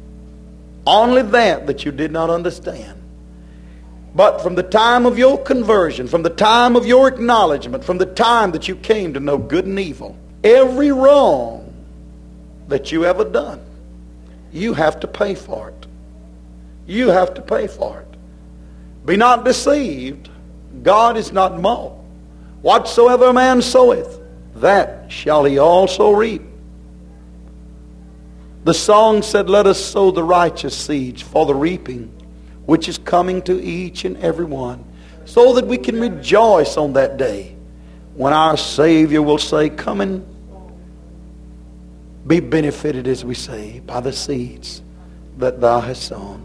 Only that that you did not understand. But from the time of your conversion, from the time of your acknowledgement, from the time that you came to know good and evil, every wrong that you ever done, you have to pay for it. You have to pay for it. Be not deceived. God is not mocked. Whatsoever a man soweth, that shall he also reap. The song said, let us sow the righteous seeds for the reaping, which is coming to each and every one, so that we can rejoice on that day when our Savior will say, come and be benefited, as we say, by the seeds that thou hast sown.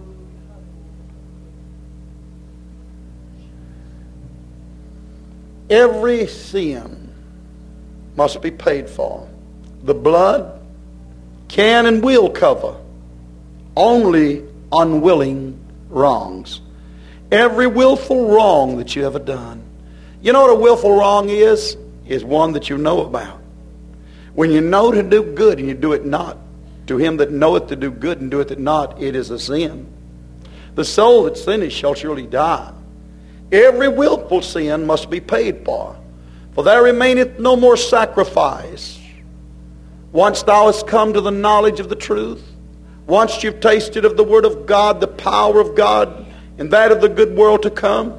Every sin must be paid for. The blood can and will cover only unwilling wrongs. Every willful wrong that you ever done. You know what a willful wrong is? Is one that you know about. When you know to do good and you do it not, to him that knoweth to do good and doeth it not, it is a sin. The soul that sinneth shall surely die. Every willful sin must be paid for, for there remaineth no more sacrifice. Once thou hast come to the knowledge of the truth, once you've tasted of the Word of God, the power of God, and that of the good world to come,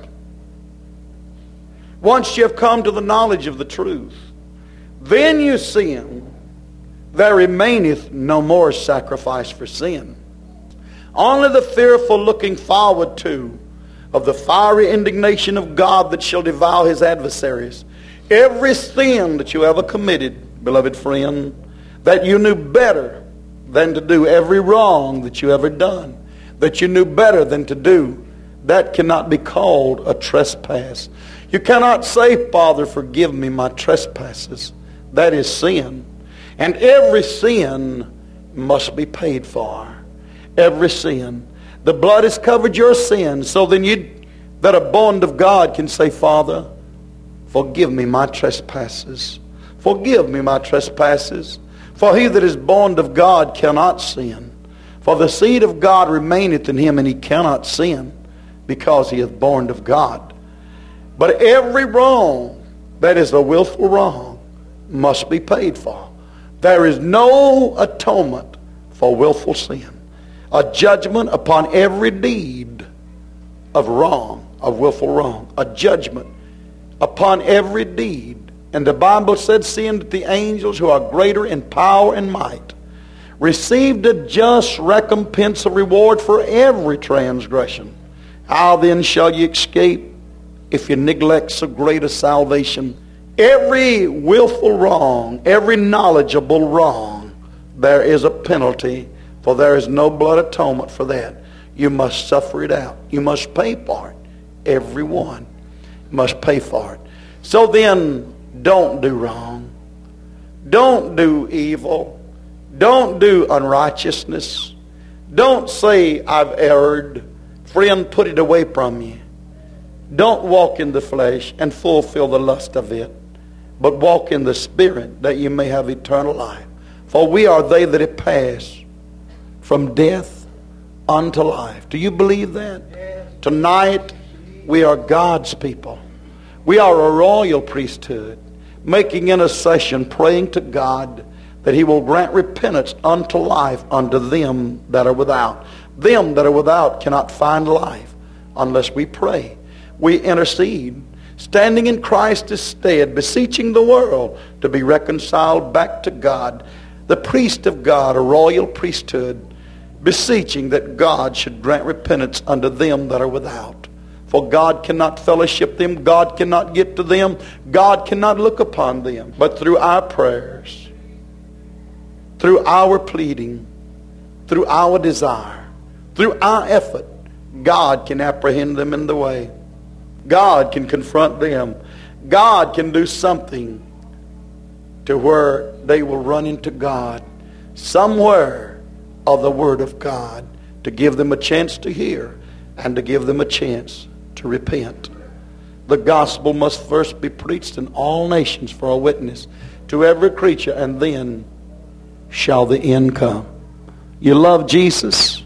once you have come to the knowledge of the truth, then you sin, there remaineth no more sacrifice for sin. Only the fearful looking forward to of the fiery indignation of God that shall devour his adversaries. Every sin that you ever committed, beloved friend, that you knew better than to do, every wrong that you ever done, that you knew better than to do, that cannot be called a trespass. You cannot say, Father, forgive me my trespasses. That is sin. And every sin must be paid for. Every sin. The blood has covered your sins, so then you that are born of God can say, Father, forgive me my trespasses. Forgive me my trespasses. For he that is born of God cannot sin. For the seed of God remaineth in him, and he cannot sin, because he is born of God. But every wrong that is a willful wrong must be paid for. There is no atonement for willful sin. A judgment upon every deed of wrong, of willful wrong. A judgment upon every deed. And the Bible said, seeing that the angels who are greater in power and might received a just recompense of reward for every transgression. How then shall ye escape if you neglect so great a salvation? Every willful wrong, every knowledgeable wrong, there is a penalty, for there is no blood atonement for that. You must suffer it out. You must pay for it. Everyone must pay for it. So then, don't do wrong. Don't do evil. Don't do unrighteousness. Don't say, I've erred. Friend, put it away from you. Don't walk in the flesh and fulfill the lust of it, but walk in the Spirit, that you may have eternal life. For we are they that have passed from death unto life. Do you believe that? Yes. Tonight, we are God's people. We are a royal priesthood, making intercession, praying to God that He will grant repentance unto life unto them that are without. Them that are without cannot find life unless we pray. We intercede, standing in Christ's stead, beseeching the world to be reconciled back to God. The priest of God, a royal priesthood, beseeching that God should grant repentance unto them that are without. For God cannot fellowship them, God cannot get to them, God cannot look upon them. But through our prayers, through our pleading, through our desire, through our effort, God can apprehend them in the way. God can confront them. God can do something to where they will run into God somewhere of the Word of God, to give them a chance to hear and to give them a chance to repent. The gospel must first be preached in all nations for a witness to every creature, and then shall the end come. You love Jesus?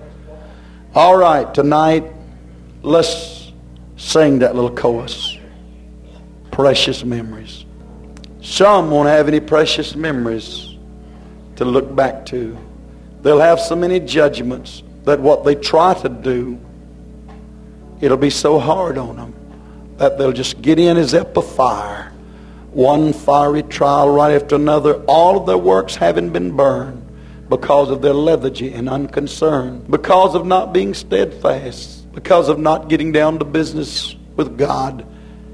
All right, tonight let's sing that little chorus. Precious memories. Some won't have any precious memories to look back to. They'll have so many judgments that what they try to do, it'll be so hard on them that they'll just get in as if a fire. One fiery trial right after another, all of their works having been burned because of their lethargy and unconcern, because of not being steadfast, because of not getting down to business with God.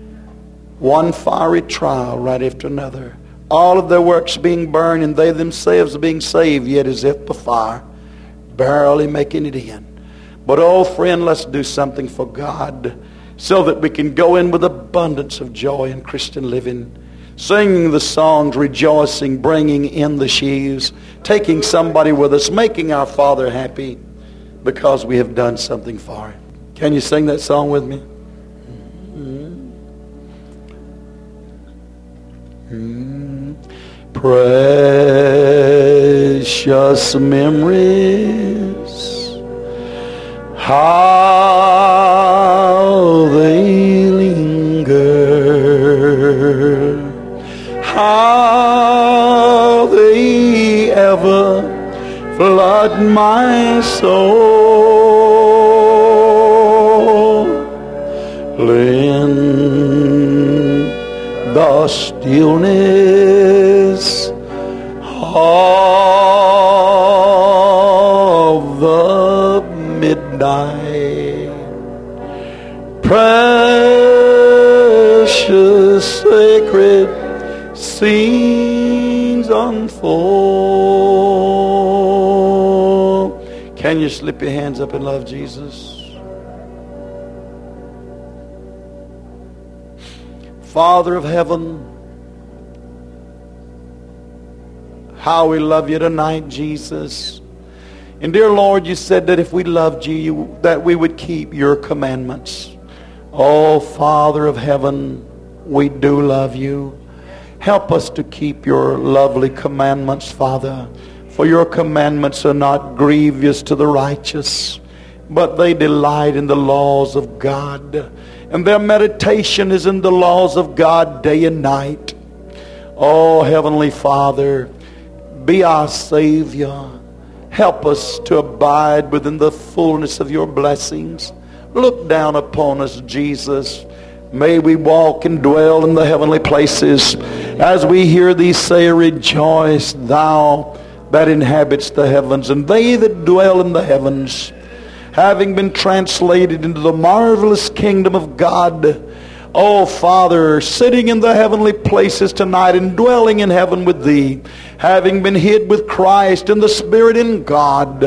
One fiery trial right after another. All of their works being burned, and they themselves being saved, yet as if by fire, barely making it in. But oh friend, let's do something for God so that we can go in with abundance of joy in Christian living. Singing the songs, rejoicing, bringing in the sheaves, taking somebody with us, making our Father happy because we have done something for Him. Can you sing that song with me? Mm-hmm. Mm-hmm. Precious memories, how they linger, how they ever flood my soul. In the stillness of the midnight, precious sacred scenes unfold. Can you slip your hands up and love Jesus? Father of heaven, how we love you tonight, Jesus. And dear Lord, you said that if we loved you, you that we would keep your commandments. Oh, Father of heaven, we do love you. Help us to keep your lovely commandments, Father. For your commandments are not grievous to the righteous, but they delight in the laws of God. And their meditation is in the laws of God day and night. Oh, Heavenly Father, be our Savior. Help us to abide within the fullness of your blessings. Look down upon us, Jesus. May we walk and dwell in the heavenly places. As we hear thee say, rejoice thou that inhabits the heavens, and they that dwell in the heavens, having been translated into the marvelous kingdom of God. Oh, Father, sitting in the heavenly places tonight and dwelling in heaven with thee, having been hid with Christ in the Spirit in God,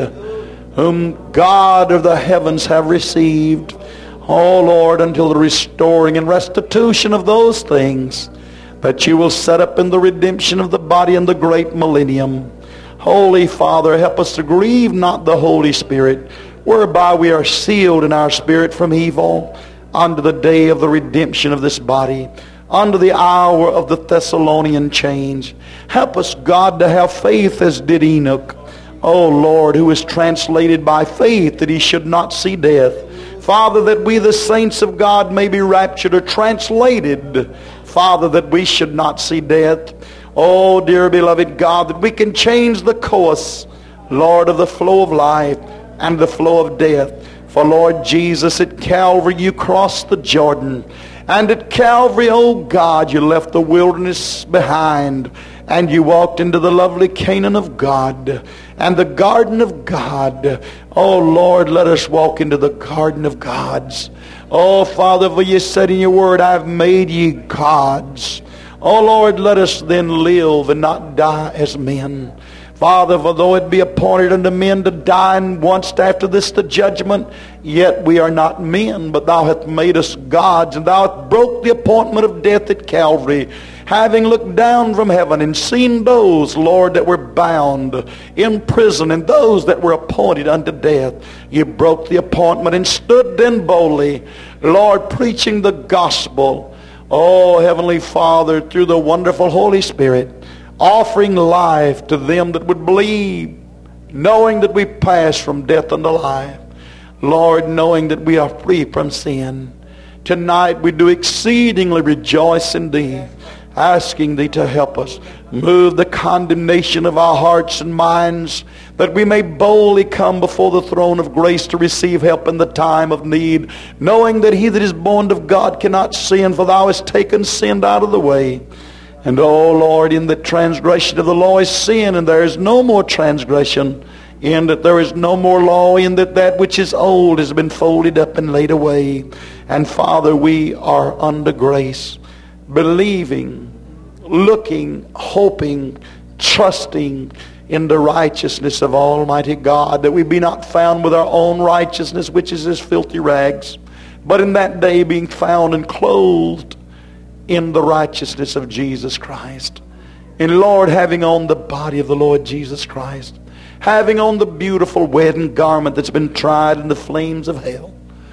whom God of the heavens have received. Oh, Lord, until the restoring and restitution of those things that you will set up in the redemption of the body in the great millennium. Holy Father, help us to grieve not the Holy Spirit, whereby we are sealed in our spirit from evil, unto the day of the redemption of this body, unto the hour of the Thessalonian change. Help us, God, to have faith as did Enoch. O Lord, who was translated by faith that he should not see death. Father, that we the saints of God may be raptured or translated, Father, that we should not see death. Oh, dear beloved God, that we can change the course, Lord, of the flow of life and the flow of death. For Lord Jesus, at Calvary you crossed the Jordan. And at Calvary, oh God, you left the wilderness behind. And you walked into the lovely Canaan of God and the garden of God. Oh Lord, let us walk into the garden of gods. Oh Father, for you said in your word, I've made ye gods. Oh Lord, let us then live and not die as men. Father, for though it be appointed unto men to die, and once after this the judgment, yet we are not men, but thou hast made us gods, and thou hast broke the appointment of death at Calvary, having looked down from heaven and seen those, Lord, that were bound in prison, and those that were appointed unto death. You broke the appointment and stood then boldly, Lord, preaching the gospel. Oh, Heavenly Father, through the wonderful Holy Spirit, offering life to them that would believe, knowing that we pass from death unto life. Lord, knowing that we are free from sin. Tonight we do exceedingly rejoice in thee, asking thee to help us move the condemnation of our hearts and minds, that we may boldly come before the throne of grace to receive help in the time of need, knowing that he that is born of God cannot sin, for thou hast taken sin out of the way. And, oh, Lord, in the transgression of the law is sin, and there is no more transgression. In that there is no more law, in that that which is old has been folded up and laid away. And, Father, we are under grace, believing, looking, hoping, trusting in the righteousness of Almighty God, that we be not found with our own righteousness, which is as filthy rags, but in that day being found and clothed in the righteousness of Jesus Christ. And Lord, having on the body of the Lord Jesus Christ, having on the beautiful wedding garment that's been tried in the flames of hell.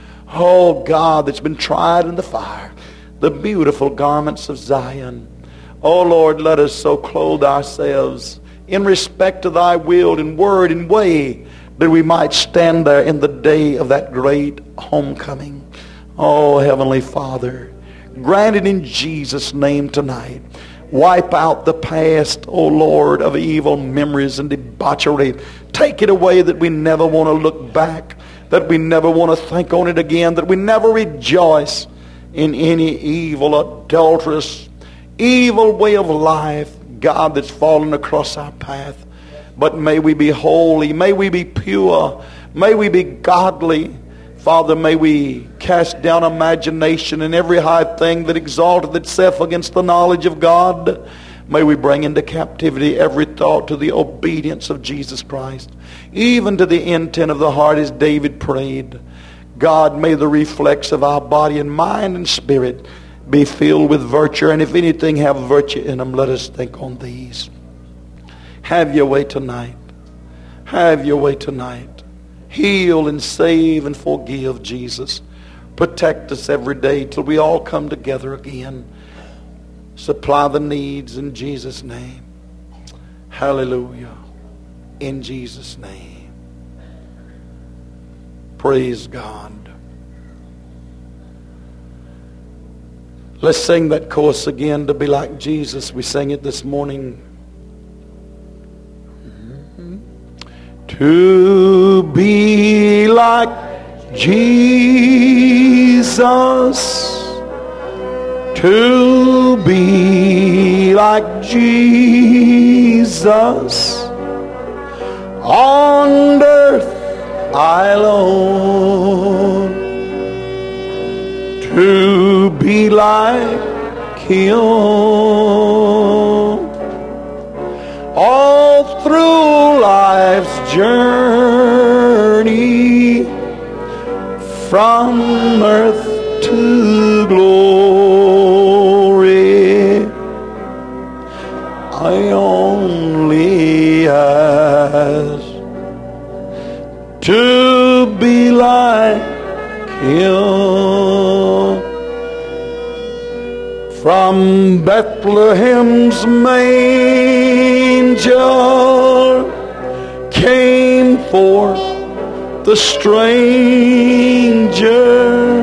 Oh God, that's been tried in the fire. The beautiful garments of Zion. Oh Lord, let us so clothe ourselves in respect to thy will and word and way, that we might stand there in the day of that great homecoming. Oh Heavenly Father, grant it in Jesus' name tonight. Wipe out the past, O Lord, of evil memories and debauchery. Take it away, that we never want to look back, that we never want to think on it again, that we never rejoice in any evil, adulterous, evil way of life, God, that's fallen across our path. But may we be holy, may we be pure, may we be godly. Father, may we cast down imagination and every high thing that exalteth itself against the knowledge of God. May we bring into captivity every thought to the obedience of Jesus Christ, even to the intent of the heart, as David prayed. God, may the reflex of our body and mind and spirit be filled with virtue, and if anything have virtue in them, let us think on these. Have your way tonight. Have your way tonight. Heal and save and forgive, Jesus. Protect us every day till we all come together again. Supply the needs in Jesus' name. Hallelujah. In Jesus' name. Praise God. Let's sing that chorus again, to be like Jesus. We sang it this morning. To be like Jesus, to be like Jesus on earth I long, to be like Him all through life's journey from earth to glory. I only ask to be like Him. From Bethlehem's manger came forth the stranger,